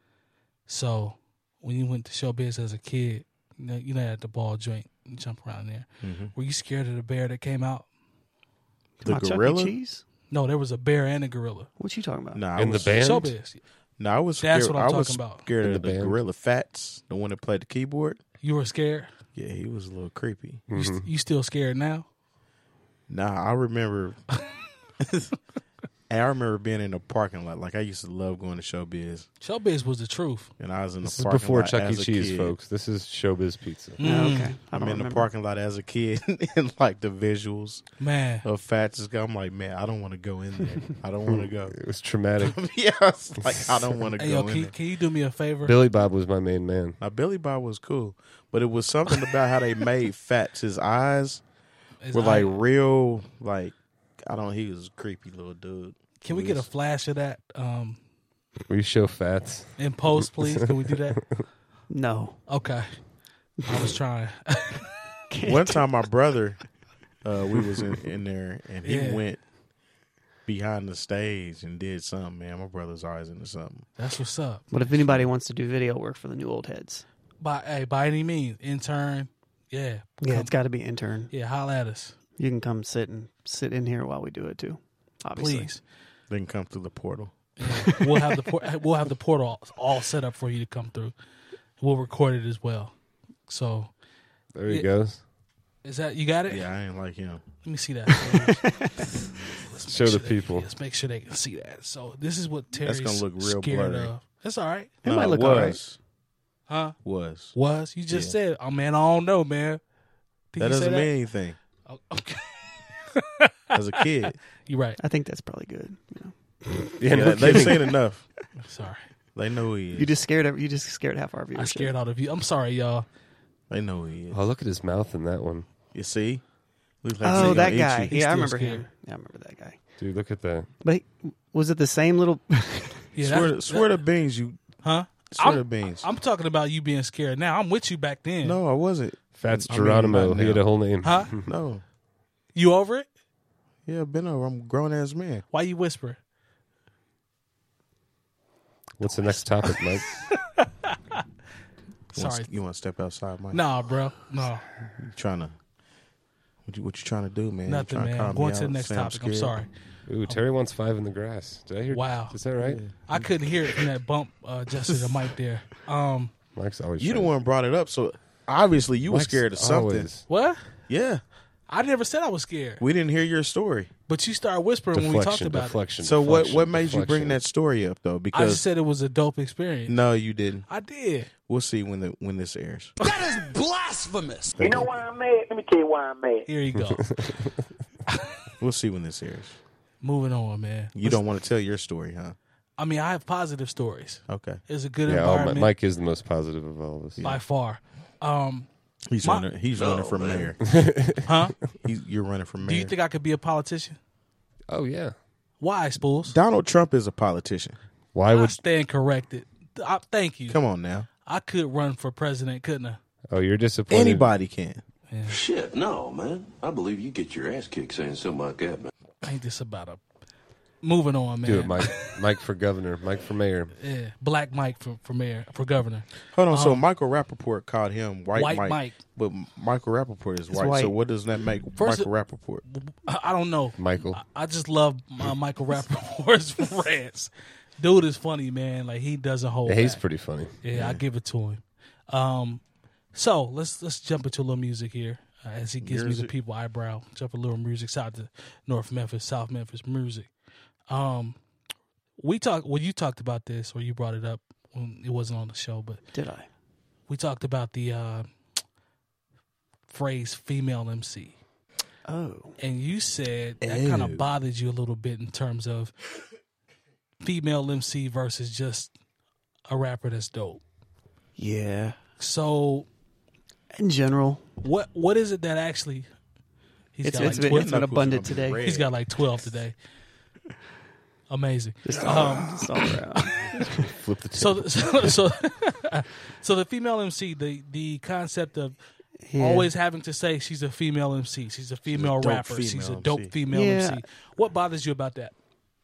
so when you went to showbiz as a kid, you know, you know, at the ball joint, you jump around there. Mm-hmm. Were you scared of the bear that came out? The Come on, Chuck E. gorilla? Cheese? No, there was a bear and a gorilla. What you talking about? Nah, I In the was, band? Showbiz. No, I was scared. That's what I'm I was talking about. scared In of the the band? gorilla Fats, the one that played the keyboard. You were scared. Yeah, he was a little creepy. You, Mhm. st- you still scared now? Nah, I remember. And I remember being in the parking lot. Like I used to love going to Showbiz, Showbiz was the truth. and I was in the This is parking before lot Chuck E. as a Cheese, kid. folks. This is Showbiz Pizza. Oh, Mm. okay. I I'm don't in the remember. parking lot as a kid, and like the visuals Man, of Fats. is- I'm like, man, I don't want to go in there. I don't want to go. It was traumatic. Yeah, it's like I don't want to hey, go yo, in can, there. can you do me a favor? Billy Bob was my main man. Now Billy Bob was cool, but it was something about how they made Fats. His eyes Is were I- like real, like I don't. He was a creepy little dude. Can we get a flash of that um, Will you show Fats? in post, please? Can we do that? No. Okay. I was trying. One time, my brother, uh, we was in, in there, and he Yeah. went behind the stage and did something. Man, my brother's always into something. That's what's up. But if anybody wants to do video work for the new old heads, By hey, by any means, intern. Yeah. yeah, Come- it's got to be intern. yeah. Holla at us, You can come sit and sit in here while we do it too. Obviously. please. They can come through the portal. Yeah. We'll have the por- we'll have the portal all set up for you to come through. We'll record it as well. So There he Yeah. goes. is that you got it? Yeah, I ain't like him. Let me see that. Let's make Show the sure they- people. let's make sure they can see that. So this is what Terry's That's gonna look real scared blurry. of. That's all right. It No, might look was, all right. Huh? Was Was you just Yeah. said? Oh man, I don't know, man. Did that you say doesn't that? mean anything. Oh, okay. As a kid, You're right. I think that's probably good. You know, Yeah, yeah, no they've kidding. seen enough. Sorry, They know who he is. you just scared. every- You just scared half our viewers. I scared all of you. I'm sorry, y'all. They know who he is. Oh, look at his mouth in that one. You see? Looks like Oh, he's that gonna eat guy. you. He's Yeah, I still remember scared. him. Yeah, I remember that guy. Dude, look at that. But he, was it the same little? Yeah, swear, that- to, swear to beans, you. Huh? Swear I'm- to beans. I'm talking about you being scared now. I'm with you back then. no, I wasn't. Fats I mean, Geronimo. not He had now. a whole name. Huh? No. You over it? Yeah, been over. I'm a grown ass man. Why you whisper? What's the next topic, Mike? You wanna- Sorry. You want to step outside, Mike? Nah, bro. No, You trying to? What you, what you trying to do, man? You nothing, trying to man. call I'm me going to the out, next say topic. I'm scared? sorry. Ooh, Terry wants five in the grass. Did I hear? Wow. Is that right? Yeah. I couldn't hear it from that bump uh, adjusted the mic there. Um, Mike's always. You the trying- one brought it up, so obviously you were Mike's scared of something. always- what? Yeah, I never said I was scared, we didn't hear your story. but you started whispering when we talked Deflection, about deflection. So what? deflection, What made you bring deflection. that story up though? it. I Because just said it was a dope experience. no, you didn't. I did. We'll see when the when this airs. Blasphemous. You know why I'm mad? Let me tell you why I'm mad. Here you go. We'll see when this airs. Moving on, man. You don't want to tell your story, huh? I mean, I have positive stories. Okay. It's a good Yeah, oh, environment Mi- Mike is the most positive of all of us. by far. Um, He's My- running. He's running for mayor. huh? He's, you're running for mayor. Do you think I could be a politician? Oh yeah. Why, Spools? Donald Trump is a politician? Why I would? stand corrected. I, thank you. Come on now. I could run for president, couldn't I? Oh, you're disappointed. Anybody can. Shit, no, man. I believe you get your ass kicked saying something like that, man. Ain't this about a moving on, man? Do it, Mike. Mike for governor. Mike for mayor. Yeah, Black Mike for, for mayor, for governor. Hold on. so Um, Michael Rappaport called him White, White Mike, Mike. but Michael Rappaport is white, white. So what does that make First- Michael Rappaport? I, I don't know. Michael. I, I just love uh, Michael Rappaport's rants. Dude is funny, man. Like he doesn't hold. Yeah, he's back. pretty funny. Yeah, I give it to him. Um, so let's let's jump into a little music here uh, as he gives me the Music. people eyebrow. Jump a little music south to North Memphis, South Memphis music. Um, we talked. Well, you talked about this, or you brought it up when it wasn't on the show, but Did I? we talked about the uh, phrase "female M C," Oh, and you said that kind Ew. of bothered you a little bit in terms of female M C versus just a rapper that's dope. yeah. So In general, What What is it that actually? He's it's got it's, like been, twelve. it's been abundant today. red. He's got like twelve today. Amazing. Just Um, just all around. Flip the so, table. so, so, so the female M C, the the concept of Yeah. always having to say she's a female M C, she's a female dope rapper, she's female a dope M C. female Yeah. M C. What bothers you about that?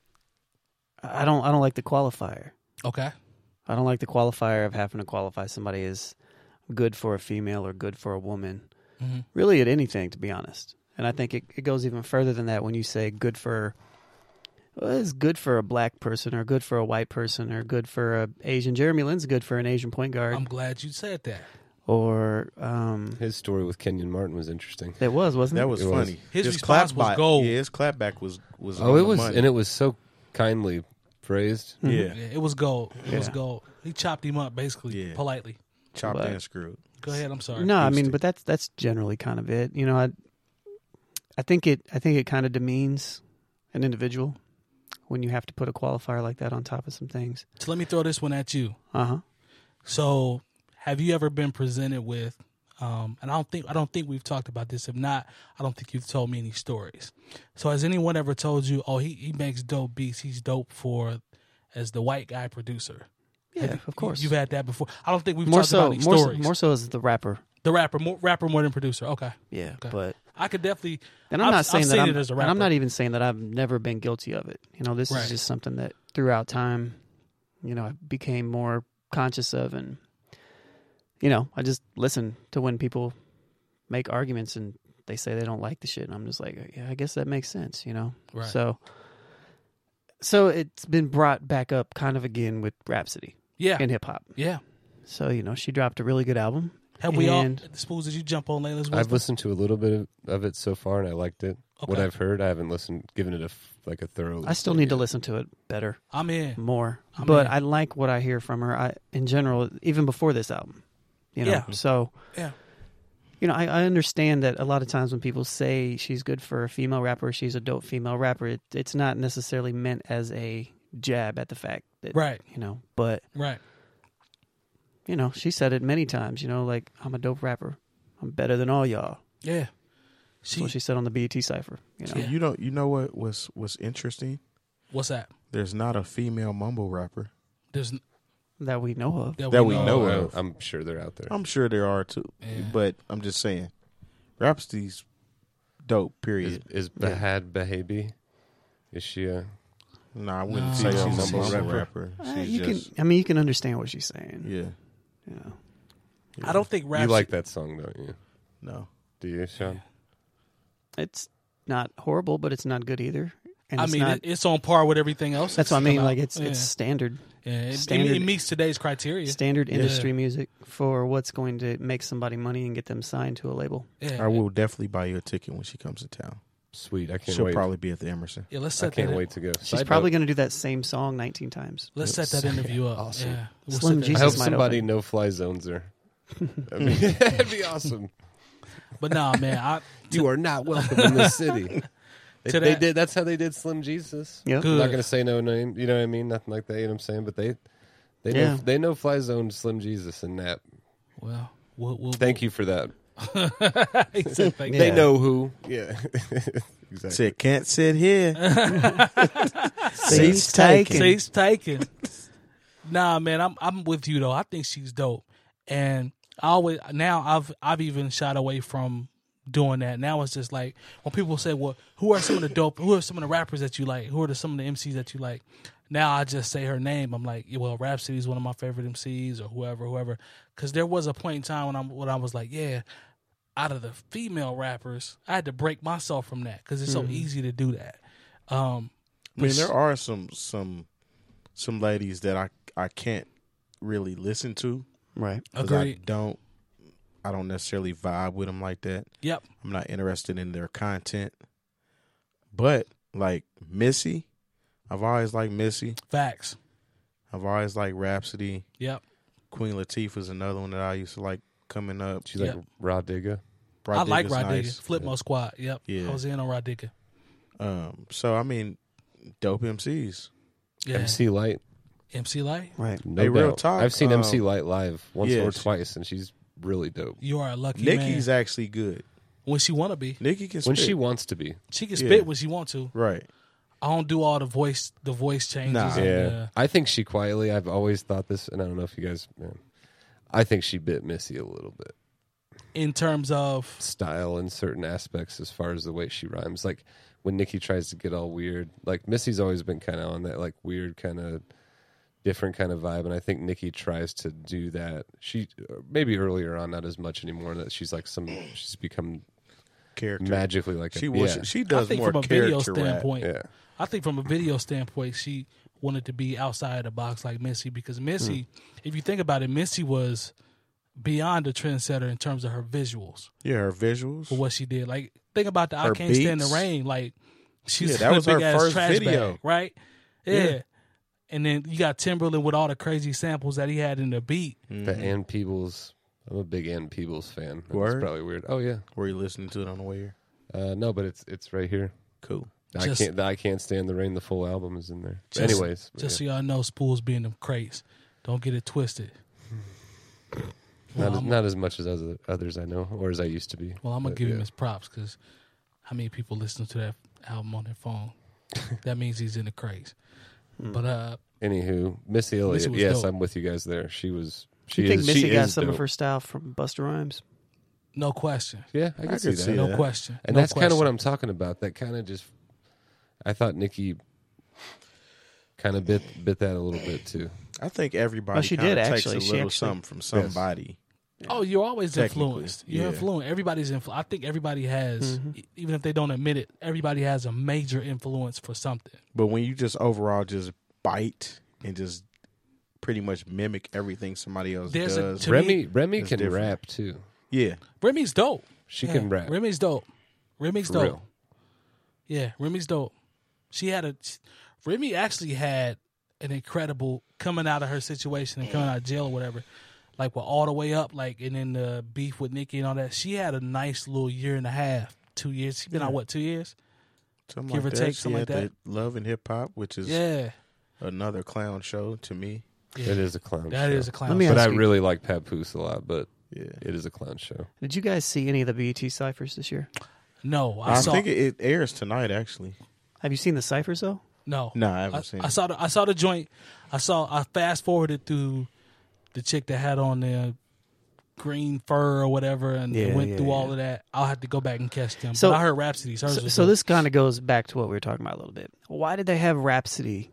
I don't I don't like the qualifier. Okay. I don't like the qualifier of having to qualify somebody as good for a female or good for a woman. Mhm. Really at anything, to be honest. And I think it, it goes even further than that when you say good for, well, it's good for a black person or good for a white person or good for a Asian. Jeremy Lin's good for an Asian point guard. I'm glad you said that. or um, His story with Kenyon Martin was interesting. it was, wasn't it? That was It was. funny. His His response was clapback- gold. Yeah, his clapback was was. Oh, on it the was, money. and it was so kindly phrased. yeah, Yeah, it was gold. It was Yeah. gold. He chopped him up basically, Yeah. politely. chopped But- and screwed. Go ahead. I'm sorry. No, I Used mean, to. but that's that's generally kind of it. You know, I I think it I think it kind of demeans an individual when you have to put a qualifier like that on top of some things. So let me throw this one at you. Uh huh. So, have you ever been presented with? Um, and I don't think I don't think we've talked about this. If not, I don't think you've told me any stories. So, has anyone ever told you, "Oh, he, he makes dope beats. He's dope for as the white guy producer"? Yeah, Have you- of course. You've had that before. I don't think we've more talked so, about any more so, stories. more so as the rapper. The rapper, more, rapper more than producer. Okay, Yeah, Okay. but I could definitely. and I'm I've- not I've saying that seen I'm, it as a and I'm rapper. not even saying that I've never been guilty of it. You know, this Right. is just something that throughout time, you know, I became more conscious of, and you know, I just listen to when people make arguments and they say they don't like the shit, and I'm just like, yeah, I guess that makes sense, you know. Right. So, so it's been brought back up kind of again with Rhapsody Yeah, in hip hop. yeah. So you know, she dropped a really good album. Have we all? And- Spools, did you jump on Layla's wisdom? I've listened to a little bit of, of it so far, and I liked it. What Okay. I've heard, I haven't listened, given it a f- like a thorough. I still need to listen to it better. I'm in. more. I'm but in. I like what I hear from her. I, in general, even before this album, you know. Yeah. So, Yeah. you know, I, I understand that a lot of times when people say she's good for a female rapper, she's a dope female rapper. It, it's not necessarily meant as a jab at the fact that, Right. you know. But Right. you know, she said it many times. You know, like I'm a dope rapper. I'm better than all y'all. Yeah. That's She. what she said on the B E T cipher. You know. Yeah. You know, you know what was was interesting? What's that? There's not a female mumble rapper. There's That we know of. that, That we know. know Oh, of. I'm sure they're out there. I'm sure there are too, Yeah. but I'm just saying, Rhapsody's dope. Is, Period. is Yeah. Bahad Behabi? Is she a? No, I wouldn't No. say Female she's a mumble mumble rapper. rapper. Uh, She's you just can. I mean, you can understand what she's saying. yeah. You know. I don't think rap. You like that song, don't you? No, Do you, Sean? It's not horrible, but it's not good either. And I it's mean, not, it, it's on par with everything else. that's that's what I mean. come Like out. it's yeah. it's standard, yeah. It, it- standard- it meets today's criteria. standard Yeah. industry music for what's going to make somebody money and get them signed to a label. Yeah. I will definitely buy you a ticket when she comes to town. Sweet. I can't She'll wait. probably be at the Emerson. Yeah, let's I set can't that. wait to go. She's Side probably note, going to do that same song nineteen times. Let's set that interview up. Awesome. Yeah. We'll Slim set that- Jesus I hope might somebody open. no fly zones her. I mean, that'd be awesome. But nah, man. I, You are not welcome in this city. They, To they that- did. That's how they did Slim Jesus. Yep. I'm Good. not going to say no name. You know what I mean? Nothing like that. You know what I'm saying? But they, they know, Yeah. they know fly zone Slim Jesus and Nap. well, we'll, we'll Thank you for that. He said thank you. They Yeah. know who. Yeah. Exactly. Said can't sit here. Seats taken. Seats taken. Nah, man, I'm I'm with you though. I think she's dope, and I always now I've I've even shied away from doing that. Now it's just like when people say, "Well, who are some of the dope? Who are some of the rappers that you like? Who are the, some of the M Cs that you like?" Now I just say her name. I'm like, well, Rhapsody is one of my favorite M Cs, or whoever, whoever. Because there was a point in time when I'm when I was like, yeah, out of the female rappers, I had to break myself from that because it's so easy to do that. Um, I mean, but there are some some some ladies that I I can't really listen to. Right. 'Cause I Agreed. don't I don't necessarily vibe with them like that. Yep. I'm not interested in their content. But like Missy, I've always liked Missy. Facts. I've always liked Rhapsody. Yep. Queen Latifah's another one that I used to like coming up. She's like Yep. Raw Digga. Rod I like Digga's Rod Digga. nice. Flipmo Squad. Yep. Yeah. I was in on Rod Digga. Um, so I mean, dope M Cs. Yeah. M C Light. M C Light. Right. No Hey, real doubt. talk, I've seen um, M C Light live once yeah, or she- twice, and she's really dope. You are a lucky Nikki's man. actually good. When she want to be. Nikki can When spit. she wants to be. She can Yeah. spit when she want to. Right. I don't do all the voice the voice changes. Nah. and, Yeah, uh, I think she quietly. I've always thought this, and I don't know if you guys. Man, I think she bit Missy a little bit. in terms of Style in certain aspects, as far as the way she rhymes, like when Nikki tries to get all weird. Like Missy's always been kind of on that like weird kind of different kind of vibe, and I think Nikki tries to do that. She maybe earlier on, not as much anymore. That she's like some. She's become Character. magically like a, She was. yeah. She I does think more from a video character rap. standpoint, Yeah. I think from a video standpoint, she wanted to be outside the box like Missy because Missy, if you think about it, Missy was beyond a trendsetter in terms of her visuals Yeah, her visuals. for what she did. Like think about the I Her Can't Stand the beats. Rain. Like she's Yeah, that was a big her ass first trash video. bag, right? Yeah. Yeah. And then you got Timberland with all the crazy samples that he had in the beat. The Ann Peebles. I'm a big Ann Peebles fan. That's Word? probably weird. Oh yeah. Were you listening to it on the way here? Uh, no, but it's it's right here. Cool. I Just- can't. The I can't stand the rain. The full album is in there. Just- Anyways, Just so yeah. y'all know, Spools being them crates. Don't get it twisted. not Well, as, I'm- not as much as other, others I know, or as I used to be. Well, I'm gonna But, give him yeah. his props because how many people listen to that album on their phone? That means he's in the craze. But uh, Anywho, Missy Elliott. Missy was yes, dope. I'm with you guys there. She was. Do She you think is. Missy she got is some dope. of her style from Busta Rhymes? no question, Yeah, I can I see could that. see no that. question, And no that's kind of what question. I'm talking about. That kind of just. I thought Nikki. Kind of bit bit that a little bit too. I think everybody Oh, she kinda did, takes actually. a She little actually- something from somebody. Oh, you're always Technically, influenced. You're yeah. influenced. Everybody's influenced. I think everybody has, Mm-hmm. e- even if they don't admit it, everybody has a major influence for something. But when you just overall just bite and just pretty much mimic everything somebody else There's a- does, to Remy me, Remy it's can different. rap too. yeah, Remy's dope. She Yeah, can rap. Remy's dope. Remy's For dope. real. Yeah, Remy's dope. She had a Remy actually had an incredible coming out of her situation and coming out of jail or whatever. Like with all the way up, like and then the beef with Nicki and all that. She had a nice little year and a half, two years. She's been out what, two years? something Give like or that. take, She something had like the Love and Hip Hop, which is Yeah, another clown show to me. yeah. It is a clown. That show. is a clown. Let me show. But I ask you- really like Papoose a lot. But Yeah, it is a clown show. Did you guys see any of the B E T ciphers this year? No, I, I, saw. think it, it airs tonight. Actually, Have you seen the ciphers though? no, no, I haven't I, seen. I it. saw the I saw the joint. I saw. I fast forwarded through the chick that had on the green fur or whatever, and, and Yeah, went yeah, through all yeah. of that. I'll have to go back and catch them. So- but I heard Rhapsody's. Hers So, was so dope. this kind of goes back to what we were talking about a little bit. Why did they have Rhapsody?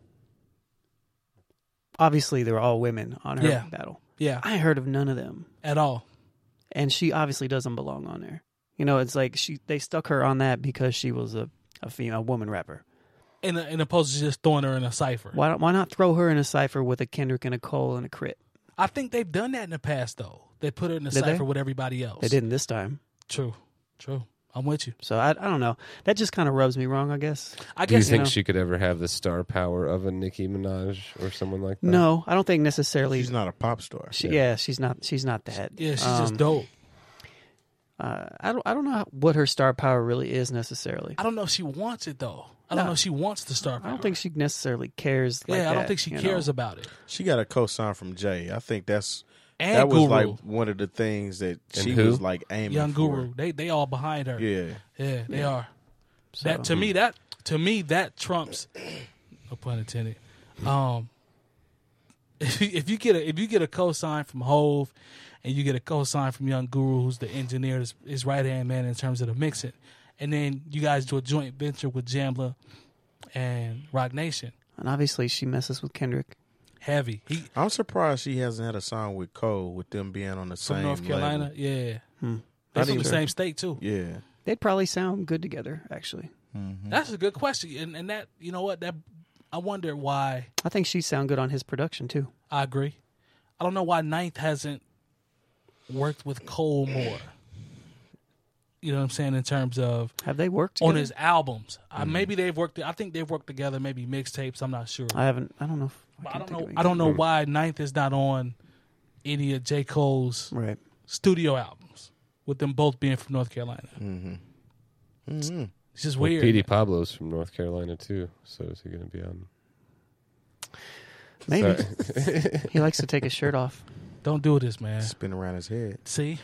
Obviously, they were all women on her Yeah. battle. yeah, I heard of none of them, at all. and she obviously doesn't belong on there. You know, it's like she they stuck her on that because she was a a female woman rapper. In, in opposed to just throwing her in a cipher. Why why not throw her in a cipher with a Kendrick and a Cole and a Crit? I think they've done that in the past, though. They put her in a Did cipher they? with everybody else. They didn't this time. True, true. I'm with you. So I I don't know. That just kind of rubs me wrong, I guess. I Do you guess you think know. she could ever have the star power of a Nicki Minaj or someone like that? No, I don't think necessarily. She's not a pop star. She, yeah, she's not. She's not that. yeah, she's Um, just dope. Uh, I don't. I don't know what her star power really is necessarily. I don't know if she wants it though. I don't No. know if she wants the star. I don't think she necessarily cares. Yeah, like I don't that, think she you cares know? about it. She got a co-sign from Jay. I think that's And that was Guru, like one of the things that And she who? was like aiming Young for. Guru, they they all behind her. Yeah, Yeah, they are. So- That to me, that to me, that trumps. No pun intended. Um, if you, if you get a if you get a cosign from Hove, and you get a cosign from Young Guru, who's the engineer, his, his right hand man in terms of the mixing, and then you guys do a joint venture with Jamla and Rock Nation, And obviously, she messes with Kendrick. heavy. He I'm surprised she hasn't had a song with Cole with them being on the from same North Carolina. label. Yeah, Hmm. they're Not from the even- same state too. Yeah, They'd probably sound good together. Actually, That's a good question, and and that you know what that I wonder why. I think she'd sound good on his production too. I agree. I don't know why Ninth hasn't worked with Cole more. You know what I'm saying in terms of Have they worked on together? his albums. Uh, maybe they've worked. I think they've worked together. Maybe mixtapes. I'm not sure. I haven't. I don't know. If, But I can't don't think know. of I don't know anything. why Ninth is not on any of J. Cole's Right. studio albums, with them both being from North Carolina. mm-hmm. Mm-hmm. It's just Well, weird. Petey Pablo's from North Carolina too, so is he going to be on? Maybe Sorry. he likes to take his shirt off. Don't do this, man. Spin around his head See?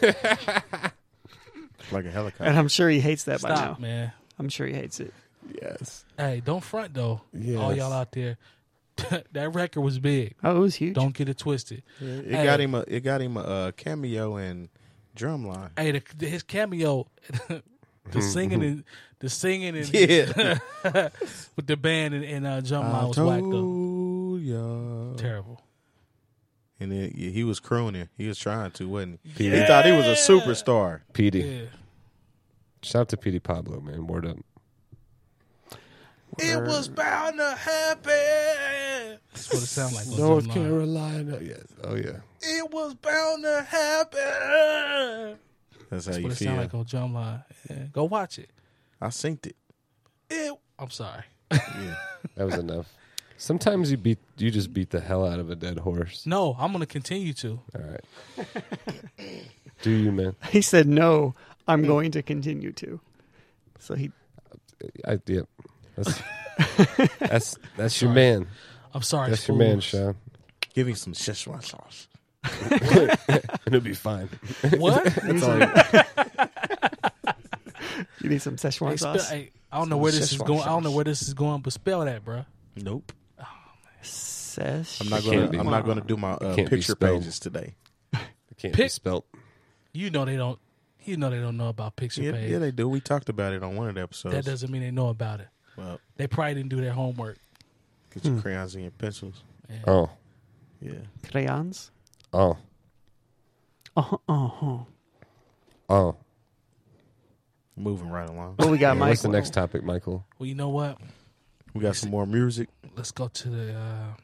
like a helicopter. And I'm sure he hates that by now. Stop, man. I'm sure he hates it. Yes. Hey, don't front, though. Yes. All y'all out there. That record was big. Oh, it was huge. Don't get it twisted. Yeah, it Hey. got him a it got him a, uh cameo in Drumline. Hey, the, the, his cameo, the singing and the singing and Yeah. with the band and, and uh, Drumline was whack though. ya. Terrible. And then, yeah, he was crooning. He was trying to, wasn't he? He thought he was a superstar. Petey. Yeah. Shout out to Petey Pablo, man. Word up. It was bound to happen. That's what it sounds like. on North Drumline. Carolina. Yeah. Oh, yeah. It was bound to happen. That's how That's you what it feel. sounds like on Drumline. Yeah. Go watch it. I synced it. It. I'm sorry. Yeah. That was enough. Sometimes you beat you just beat the hell out of a dead horse. No, I'm gonna continue to. All right. Do you, man? He said, no, I'm going to continue to. So he, I yeah. That's that's, that's your man. I'm sorry. That's your man, schools. Sean. Give him some Szechuan sauce. And it'll be fine. What? That's all you, you need some Szechuan Hey, spell, sauce. hey, I don't know where this is Szechuan going. I don't know sauce. where this is going, but spell that, bro. Nope. Sesh. I'm not It gonna. can't be. I'm not gonna do my uh, It can't be picture spelled. pages today. it can't be Pick- spelt. You know they don't. You know they don't know about picture Yeah, page. yeah, they do. We talked about it on one of the episodes. That doesn't mean they know about it. Well, They probably didn't do their homework. get your crayons and your pencils. Yeah. Oh. Yeah. Crayons. Oh. Uh-huh, uh-huh. Oh. Moving right along. What we got, Yeah, Mike? what's the next topic, Michael? Well, you know what? We got some more music. Let's go to the. Uh,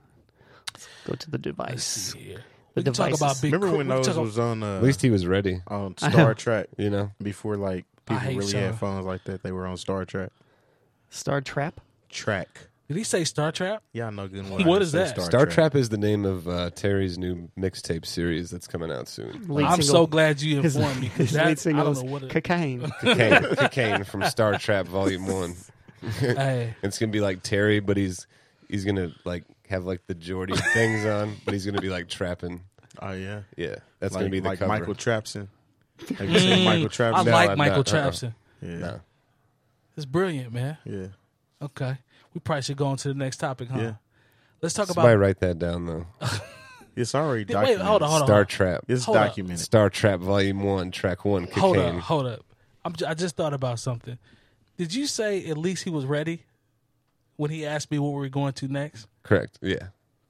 Go to the let's device. see here. The We can talk devices. about big. Remember cr- when we can those talk was on uh, At least he was ready. on I Star know. Trek You know? before like I people hate really Sean. had phones like that? They were on Star Trek. Star Trap? Track. Did he say Star Trap? Yeah, I know good. What What is that? Star Trap is the name of uh, Terry's new mixtape series that's coming out soon. Lead I'm single- so glad you his, informed me because his lead I single don't is know what. It, cocaine. Cocaine, Cocaine from Star Trap Volume One. hey, It's gonna be like Terry, but he's he's gonna like have like the Geordie things on, but he's gonna be like trapping. Oh yeah, Yeah, that's like, gonna be the like cover. Michael Trapson. Have you seen Michael I Trapson? No, like I'm Michael not. Uh-uh. Trapson. Yeah, No. It's brilliant, man. yeah, Okay, we probably should go on to the next topic, huh? yeah. Let's talk Somebody about. wait that down though. It's already Wait, documented. hold on, hold on. Star Trap. It's Hold up. documented. Star Trap Volume One, Track One, Cocaine. Hold up, hold up. I'm, j- I just thought about something. Did you say at least he was ready when he asked me what we were going to next? Correct. Yeah.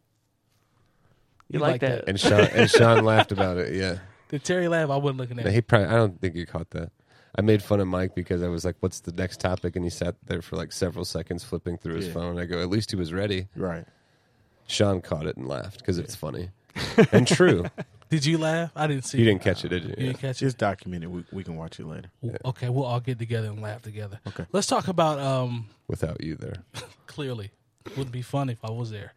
You like that? And Sean and Sean laughed about it. Yeah. Did Terry laugh? I wasn't looking at No, him. he probably. I don't think you caught that. I made fun of Mike because I was like, "What's the next topic?" And he sat there for like several seconds flipping through his Yeah. phone. I go, "At least he was ready." Right. Sean caught it and laughed because it's funny and true. Did you laugh? I didn't see You it. didn't catch it, did you? You Yeah. didn't catch it? It's documented. We, we can watch it later. Okay, we'll all get together and laugh together. Okay. Let's talk about um Without you there, clearly. Wouldn't be fun if I was there.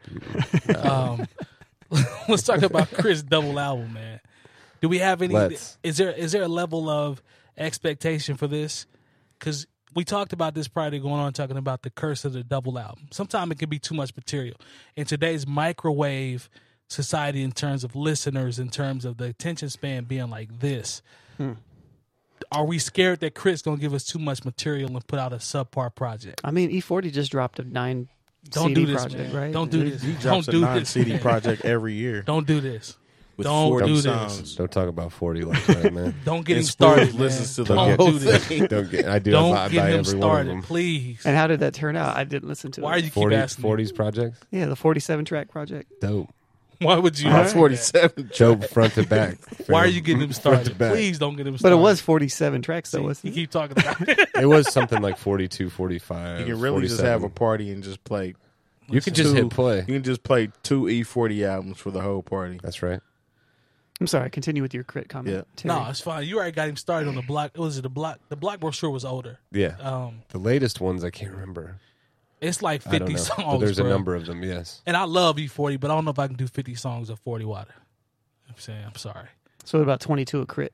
um, let's talk about Chris' double album, man. Do we have any? Let's. Is there is there a level of expectation for this? Because we talked about this prior to going on, talking about the curse of the double album. Sometimes it can be too much material. In today's microwave society, in terms of listeners, in terms of the attention span being like this, Hmm. are we scared that Chris gonna give us too much material and put out a subpar project? I mean, E forty just dropped a nine Don't C D do this, project, man. right? Don't do He, this. he Don't drops a do nine this. C D man. project every year Don't do this. with don't forty do this. songs. don't talk about forty like that, man. Don't get And him started. Spoons listens man. to the Don't whole do this. thing. Don't get. I do. Don't I buy, get buy him every one of started, them. please. And how did that turn out? I didn't listen to Why are it. you keep forty, asking? me? forties projects. Yeah, the forty-seven track project. Dope. Why would you? Uh, ask that? forty-seven. Dope front to back. Why are you getting him Front to started? back. Please don't get him But started. it was forty-seven tracks, though, See, wasn't you it? keep talking about it. It was something like forty-two, forty-five. You can really just have a forty-seven. party and just play. You can just two- hit play. You can just play two E forty albums for the whole party. That's right. I'm sorry. Continue with your crit comment. Yeah. Terry. No, it's fine. You already got him started on the block. Was it the block? The block brochure was older. Yeah. Um, The latest ones I can't remember. it's like I don't fifty know. songs. But there's bro. a number of them. Yes. And I love E forty, but I don't know if I can do fifty songs of forty water. I'm saying, I'm sorry, So what about twenty-two a crit?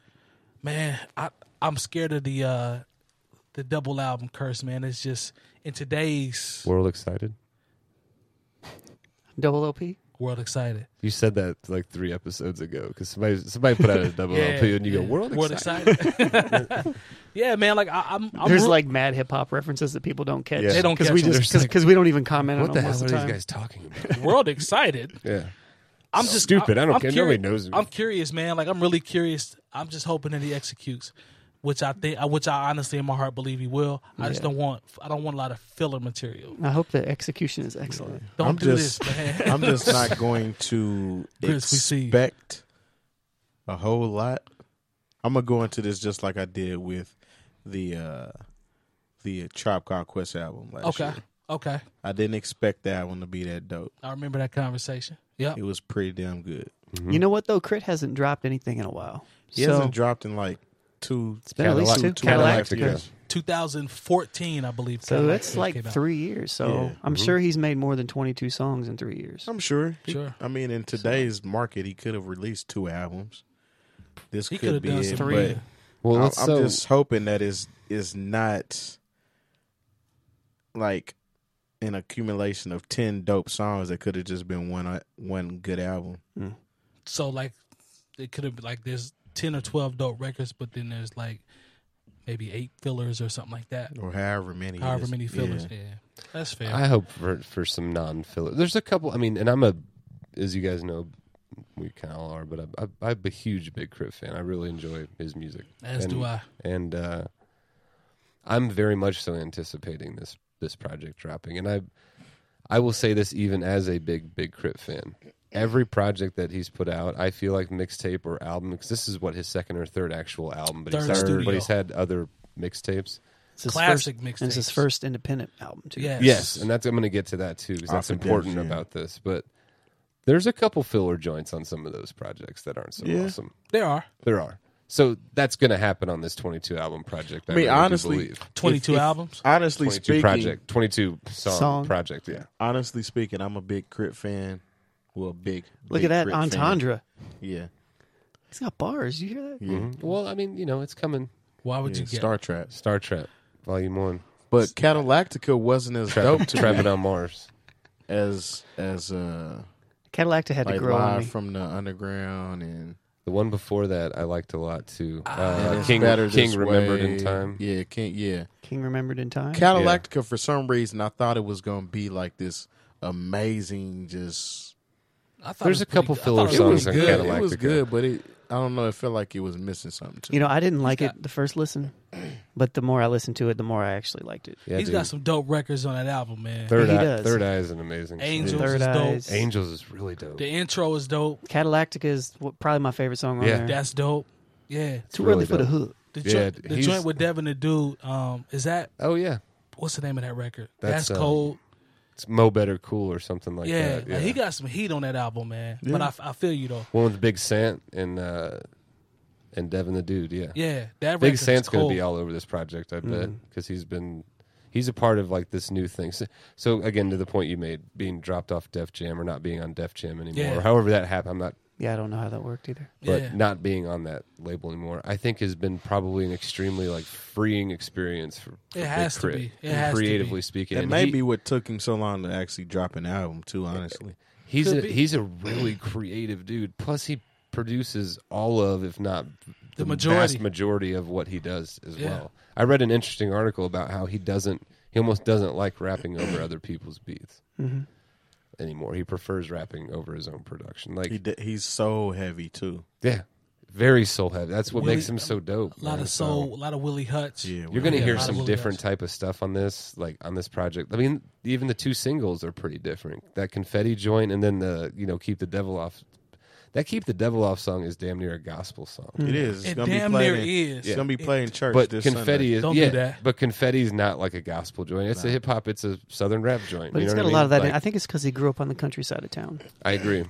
man. I I'm scared of the uh, the double album curse, man. It's just in today's World excited. Double O P? World Excited. You said that like three episodes ago because somebody somebody put out a double Yeah, L P and you yeah. go World, World Excited. Excited. Yeah, man. Like I, I'm, I'm There's re- like mad hip hop references that people don't catch. Yeah. They don't because catch we them. just There's because like- we don't even comment What on the them hell most are of the these time. guys talking about? World Excited. Yeah, I'm just stupid. I don't I'm care. curi- Nobody knows me. I'm curious, man. Like I'm really curious. I'm just hoping that he executes, which I think, which I honestly in my heart believe he will. I just Yeah. don't want. I don't want a lot of filler material. I hope the execution is excellent. Don't I'm do just- this, man. I'm just not going to Chris, we see you. expect a whole lot. I'm gonna go into this just like I did with the uh, the Tribe Called Quest album last Okay. year. Okay. I didn't expect that one to be that dope. I remember that conversation. Yep. It was pretty damn good. You know what though? Crit hasn't dropped anything in a while. He so hasn't dropped in like two. it's been at least two. Cadillac- Cadillac. years. twenty fourteen, I believe. So Cadillac that's came like out. three years. So Yeah. I'm sure he's made more than twenty-two songs in three years. I'm sure. He- Sure. I mean, in today's market, he could have released two albums. This He could could've be done it, some three. but well, I- let's I'm so just hoping that is is not like an accumulation of ten dope songs that could have just been one uh, one good album. So like, it could have like there's ten or twelve dope records, but then there's like maybe eight fillers or something like that. Or however many. it However is. many fillers. Yeah. Yeah, that's fair. I hope for for some non-filler. There's a couple. I mean, and I'm a, as you guys know, we kind of all are, but I, I, I'm a huge Big Crit fan. I really enjoy his music. As and, do I. And uh, I'm very much so anticipating this this project dropping. And I, I will say this even as a big Big Crit fan. Every project that he's put out, I feel like mixtape or album, because this is what his second or third actual album, but he's, Third had, studio. but he's had other mixtapes. It's his Classic first, and it's his mixtapes. first independent album too. Yes. Yes, and that's I'm going to get to that too because that's Off of important Def Jam. about this. But there's a couple filler joints on some of those projects that aren't so Yeah. awesome. There are There are. So that's going to happen on this twenty-two album project. I, I mean, really do honestly, believe. twenty-two If- if- albums. Honestly twenty-two speaking, project, twenty-two song, Song. project. Yeah, honestly speaking, I'm a big Crit fan. Well, big. Look big at that Crit fan. entendre. Yeah, He's got bars. You hear that? yeah. Mhm. Well, I mean, you know, it's coming. Why would yeah you get? Star Trek? Star Trek, Volume One. But Cadillactica wasn't as Tra- dope to Trapping me on Mars. as as uh Cadillac had to like grow on live me. from the underground and The one before that I liked a lot too. And Uh, It's King Better King This Remembered Way. in Time. Yeah, King. Yeah, King Remembered in Time. Cadillactica. For some reason, I thought it was gonna be like this amazing. Just I thought There's it was a couple pretty good. I filler thought it it was songs on good. Cadillactica. It was good, but it. I don't know. It felt like it was missing something. To You know, I didn't like got- it the first listen, but the more I listened to it, the more I actually liked it. Yeah, He's dude. got some dope records on that album, man. Third He Eye. does. Third Eye is an amazing. song. Angels Third is dope. Eyes. Angels is really dope. The intro is dope. Cadillactica is what, probably my favorite song on Yeah. there. That's dope. Yeah. Too really early for the dope. hook. The, Yeah, joint, the he's- joint with Devin the Dude, um, is that Oh yeah, what's the name of that record? That's, That's, um, cold. it's Mo Better Cool or something like yeah, that. like, he got some heat on that album, man. Yeah. But I, I feel you though. one with Big Sant and uh, and Devin the Dude. Yeah, Yeah, that Big record Sant's is going cold. to be all over this project, I bet, Mhm. because he's been he's a part of like this new thing. So, so again, to the point you made, being dropped off Def Jam or not being on Def Jam anymore, Yeah. or however that happened, I'm not. Yeah, I don't know how that worked either. But yeah. not being on that label anymore, I think has been probably an extremely like freeing experience for, for It has Big to Crit, be. It has to creatively be. speaking. That And may he- be what took him so long to actually drop an album, too. Honestly, He's Could a be. he's a really creative dude. Plus, he produces all of, if not the, The majority. vast majority of what he does as Yeah. well. I read an interesting article about how he doesn't, he almost doesn't like rapping over other people's beats hmm anymore. He prefers rapping over his own production. Like, he d- he's so heavy too. yeah, very soul heavy. That's what Willie- makes him so dope. A lot man. of soul, a lot of Willie Hutch. Yeah, You're going to Yeah, hear a lot of some Willie different Hutch. type of stuff on this, like on this project. I mean, even the two singles are pretty different. That Confetti joint, and then the you know Keep the Devil Off. That Keep the Devil Off song is damn near a gospel song. It is. It's It gonna damn be played near in, is. It's gonna be played in church. But this Confetti Sunday. is Don't do yeah, that. but Confetti's not like a gospel joint. It's a hip hop. It's a southern rap joint. But you he's know got what a I lot of mean? that. in- Like, I think it's because he grew up on the countryside of town, I agree,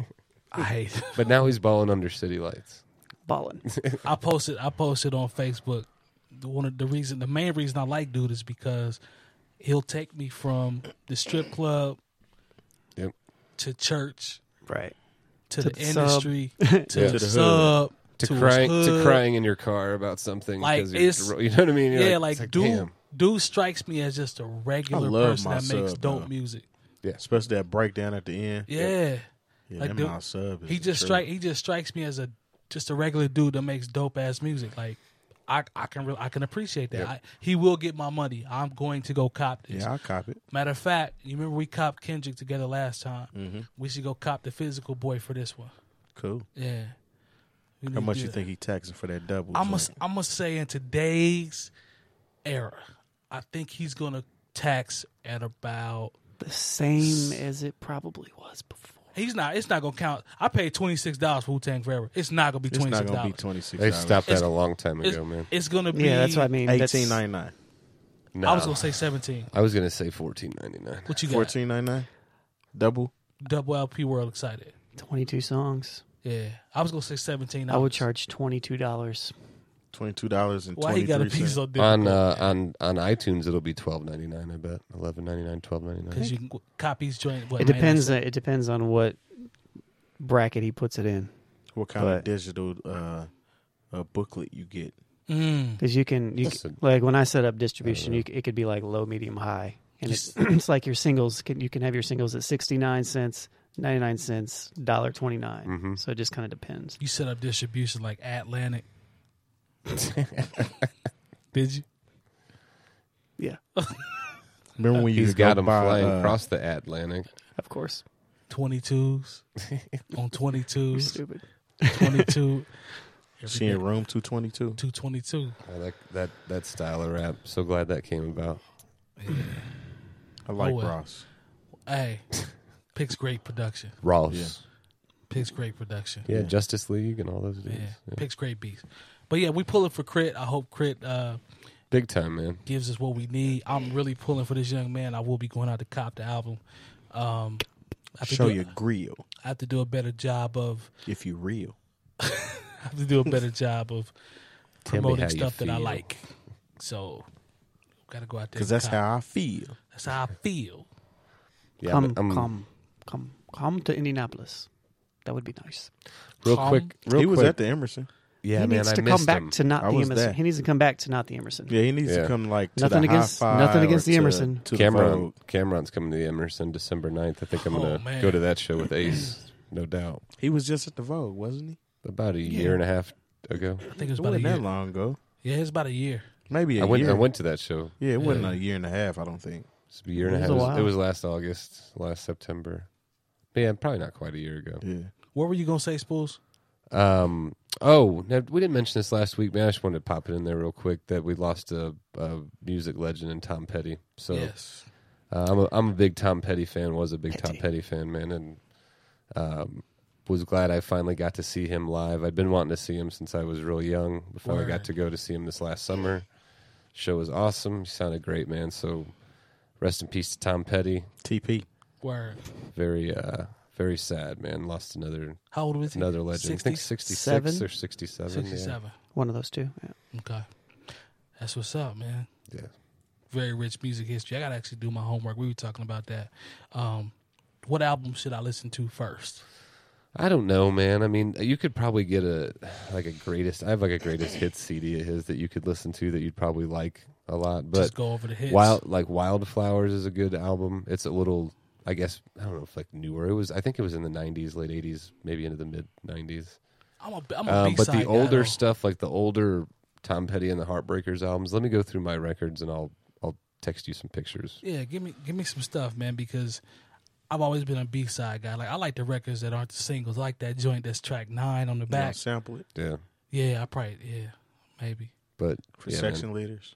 I hate. but now he's balling under city lights. balling. I posted. I posted on Facebook. The one of the reason, the main reason I like dude is because he'll take me from the strip club Yep. to church Right. to, To the, the sub. industry to Yeah. the To the hood. sub To, to his crying, to hood. crying in your car about something. Like, 'cause you're it's- dro- you know what I mean? You're Yeah, like, like, it's dude, damn. dude strikes me as just a regular I love person my that makes sub, dope though. music. Yeah. Especially that breakdown at the end. Yeah, Yeah, Like, them dude, my sub is he the just truth. strike. He just strikes me as a just a regular dude that makes dope ass music. Like I, I can, re- I can appreciate that. Yep. I, he will get my money. I'm going to go cop this. Yeah, I'll cop it. Matter of fact, you remember we copped Kendrick together last time. Mm-hmm. We should go cop the Physical Boy for this one. Cool. Yeah. We How need much to you do think he taxing for that double? that. I joint? must, I must say, in today's era, I think he's gonna tax at about. The same as it probably was before. He's not. It's not gonna count. I paid twenty six dollars for Wu Tang Forever. It's not gonna be It's twenty not six gonna be dollars. twenty six. They stopped that It's- a long time It's, ago, man. it's gonna be. Yeah, that's what I mean. That's- Eighteen ninety nine. No. I was gonna say seventeen. I was gonna say fourteen ninety nine. What you got? Fourteen ninety nine. Double. Double L P World Excited. twenty-two songs. Yeah, I was gonna say seventeen. I would charge twenty-two dollars. Twenty two dollars and Why twenty he got to three be cents. so difficult? On uh, on on iTunes, it'll be twelve ninety nine. I bet eleven ninety nine, twelve ninety nine. Because you can copy his joint. What, It depends. ninety-nine It depends on what bracket he puts it in. What kind of But- digital uh, uh, booklet you get? cents? Mm. Because you can, you Listen. can, like when I set up distribution, know. you, c- it could be like low, medium, high, and it's it's like your singles. Can, you can have your singles at sixty nine cents, ninety nine cents, dollar twenty nine. Mhm. So it just kind of depends. You set up distribution like Atlantic. Did you? Yeah, Remember when you He's could got go them buy, flying uh, across the Atlantic. of course. twenty-twos on You're twenty-twos. stupid. twenty-two. She in room two twenty two. two twenty-two. I like that that style of rap. So glad that came about. I like Oh, well. Ross. Hey, Pick's great production. Ross. Yeah. Pick's great production. Yeah, Yeah. Justice League and all those dudes. Yeah, Yeah. Pick's great beats. But yeah, we pulling for Crit. I hope Crit uh, Big time, man. gives us what we need. I'm really pulling for this young man. I will be going out to cop the album. Um, I have to Show do- your grill I have to do a better job of. if you real. I have to do a better job of Tell me promoting how you stuff that I feel. like. So, got to go out there. Because and that's cop. how I feel. That's how I feel. Yeah, come, but I'm- come, come, come to Indianapolis. That would be nice. real Calm. quick. Real he was quick. at the Emerson. Yeah, he man, needs I to missed come back him. to not I the was Emerson. there. He needs to come back to not the Emerson. Yeah, he needs Yeah. to come like to Nothing the against- high five nothing against or the to- Emerson. To the Cameron, Vogue. Cameron's coming to the Emerson December ninth. I think I'm Oh, going to man. go to that show with Ace, no doubt. He was just at the Vogue, wasn't he? About a year and a half ago. I think it was It about a wasn't year. that long ago. Yeah, it's about a year. Maybe a I went. year. I went to that show. Yeah, it wasn't Yeah. a year and a half. I don't think. It's a year and a It half. was It a was, while. it was last August, last September. But yeah, probably not quite a year ago. Yeah. What were you gonna say, Spools? Um. Oh, now, we didn't mention this last week, man. I just wanted to pop it in there real quick that we lost a, a music legend in Tom Petty. So Yes. uh, I'm a I'm a big Tom Petty fan. Was a big Tom Petty. Petty fan, man, and um, was glad I finally got to see him live. I'd been wanting to see him since I was real young. Before I Word. got to go to see him this last summer. Show was awesome. He sounded great, man. So rest in peace to Tom Petty. T P. Word. Very uh, very sad, man. Lost another How old was he? another legend. I think sixty? sixty-six Seven? or sixty-seven. sixty-seven. One of those two. Yeah. Okay. That's what's up, man. Yeah. yeah. Very rich music history. I gotta actually do my homework. We were talking about that. Um, what album should I listen to first? I don't know, man. I mean, you could probably get a like a greatest. I have like a greatest hits C D of his that you could listen to that you'd probably like a lot. But Just go over the hits. Wild like Wildflowers is a good album. It's a little, I guess, I don't know if like newer. It was, I think it was in the nineties, late eighties, maybe into the mid nineties. I'm a, I'm a Um, but B-side the guy, older though. stuff, like the older Tom Petty and the Heartbreakers albums. Let me go through my records and I'll I'll text you some pictures. Yeah, give me give me some stuff, man, because I've always been a B side guy. Like I like the records that aren't the singles. I like that joint that's track nine on the You know, back. sample it Yeah, Yeah, I probably yeah, maybe. but for yeah, man. section leaders.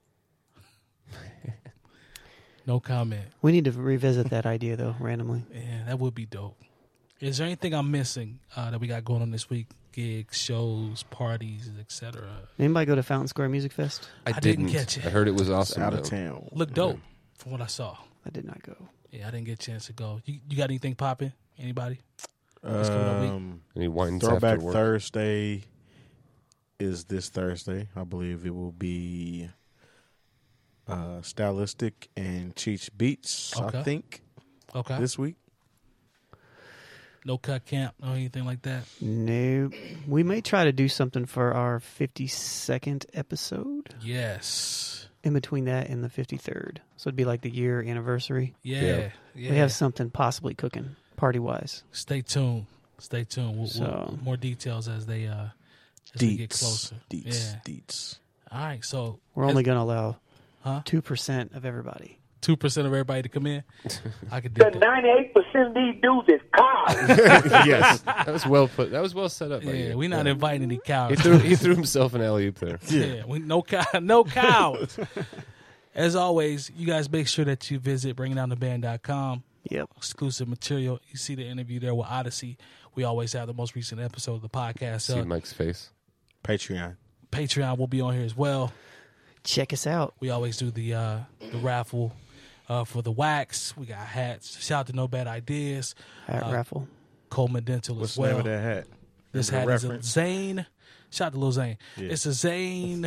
No comment. We need to revisit that idea though, randomly. Yeah, that would be dope. Is there anything I'm missing uh, that we got going on this week? Gigs, shows, parties, et cetera. Anybody go to Fountain Square Music Fest? I, I didn't didn't catch it. I heard it was It's awesome. out of though. town. Look dope from what I saw. I did not go. Yeah, I didn't get a chance to go. You, you got anything popping? Anybody? What's coming up, week? Um, Any wines Throwback after work? Thursday is this Thursday. I believe it will be uh, Stylistic and Cheech Beats, Okay. I think, Okay. this week. No cut camp, no anything like that. No. We may try to do something for our fifty-second episode. Yes. in between that and the fifty-third. So it'd be like the year anniversary. Yeah, Yeah. yeah. We have something possibly cooking party-wise. Stay tuned. Stay tuned. We'll, So- we'll, more details as they uh as they get Deets. closer. Deets. Yeah. Deets. All right. So We're only going to allow Huh? two percent of everybody. two percent of everybody to come in. I could do The that. ninety-eight percent of these dudes is cows. Yes. That was well put. That was well set up. by Yeah, you. we're not inviting any He cowards. threw, he threw himself an alley oop there. Yeah, we, no cow, no cowards. As always, you guys make sure that you visit bringing down the band dot com. Yep. Exclusive material. You see the interview there with Odyssey. We always have the most recent episode of the podcast. See So Mike's face. Patreon. Patreon will be on here as well. Check us out. We always do the uh, the raffle uh, for the wax. We got hats. Shout out to No Bad Ideas. Hat Uh, raffle. Coleman Dental What's as the well. name of that hat? This The hat reference? is a Zane. Shout out to Lil Zane. Yeah. It's a Zane.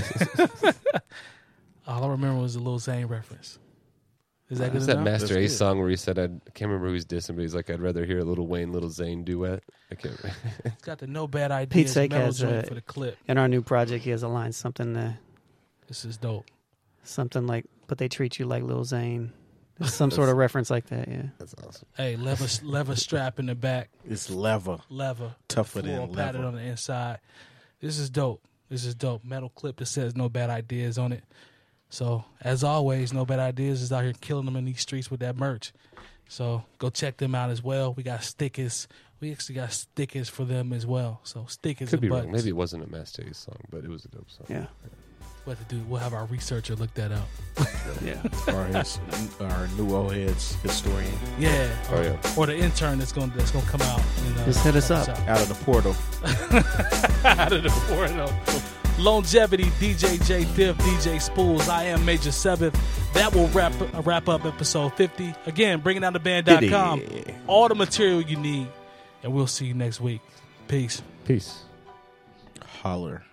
All I remember was a Lil Zane reference. Is that good What's that enough? Master That's Ace good. song where he said, I'd, I can't remember who he's dissing, but he's like, I'd rather hear a Little Wayne, Little Zane duet. I can't remember. It's got the No Bad Ideas Pete's sake metal has joint a- for the clip. In our new project, he has a line, something uh, This is dope. something like, but they treat you like Lil Zane. There's some sort of reference like that, yeah. That's awesome. Hey, leather leather strap in the back, It's leather. leather, Tougher floral than padded leather. on the inside. This is dope. This is dope. Metal clip that says No Bad Ideas on it. So as always, No Bad Ideas is out here killing them in these streets with that merch. So go check them out as well. We got stickers. We actually got stickers for them as well. So stickers Could and be buttons. wrong. Maybe it wasn't a Master Ace song, but it was a dope song. Yeah. We'll have to do. We'll have our researcher look that up. Yeah. Or his, our new old heads historian. Yeah. Oh, or, yeah. or the intern that's going that's going to come out. And, uh, Just hit us help up. Out of the portal. Out of the portal. Longevity, D J J Diff, D J Spools, I am Major Seventh. That will wrap uh, wrap up episode fifty. Again, bringing down the band dot com. All the material you need. And we'll see you next week. Peace. Peace. Holler.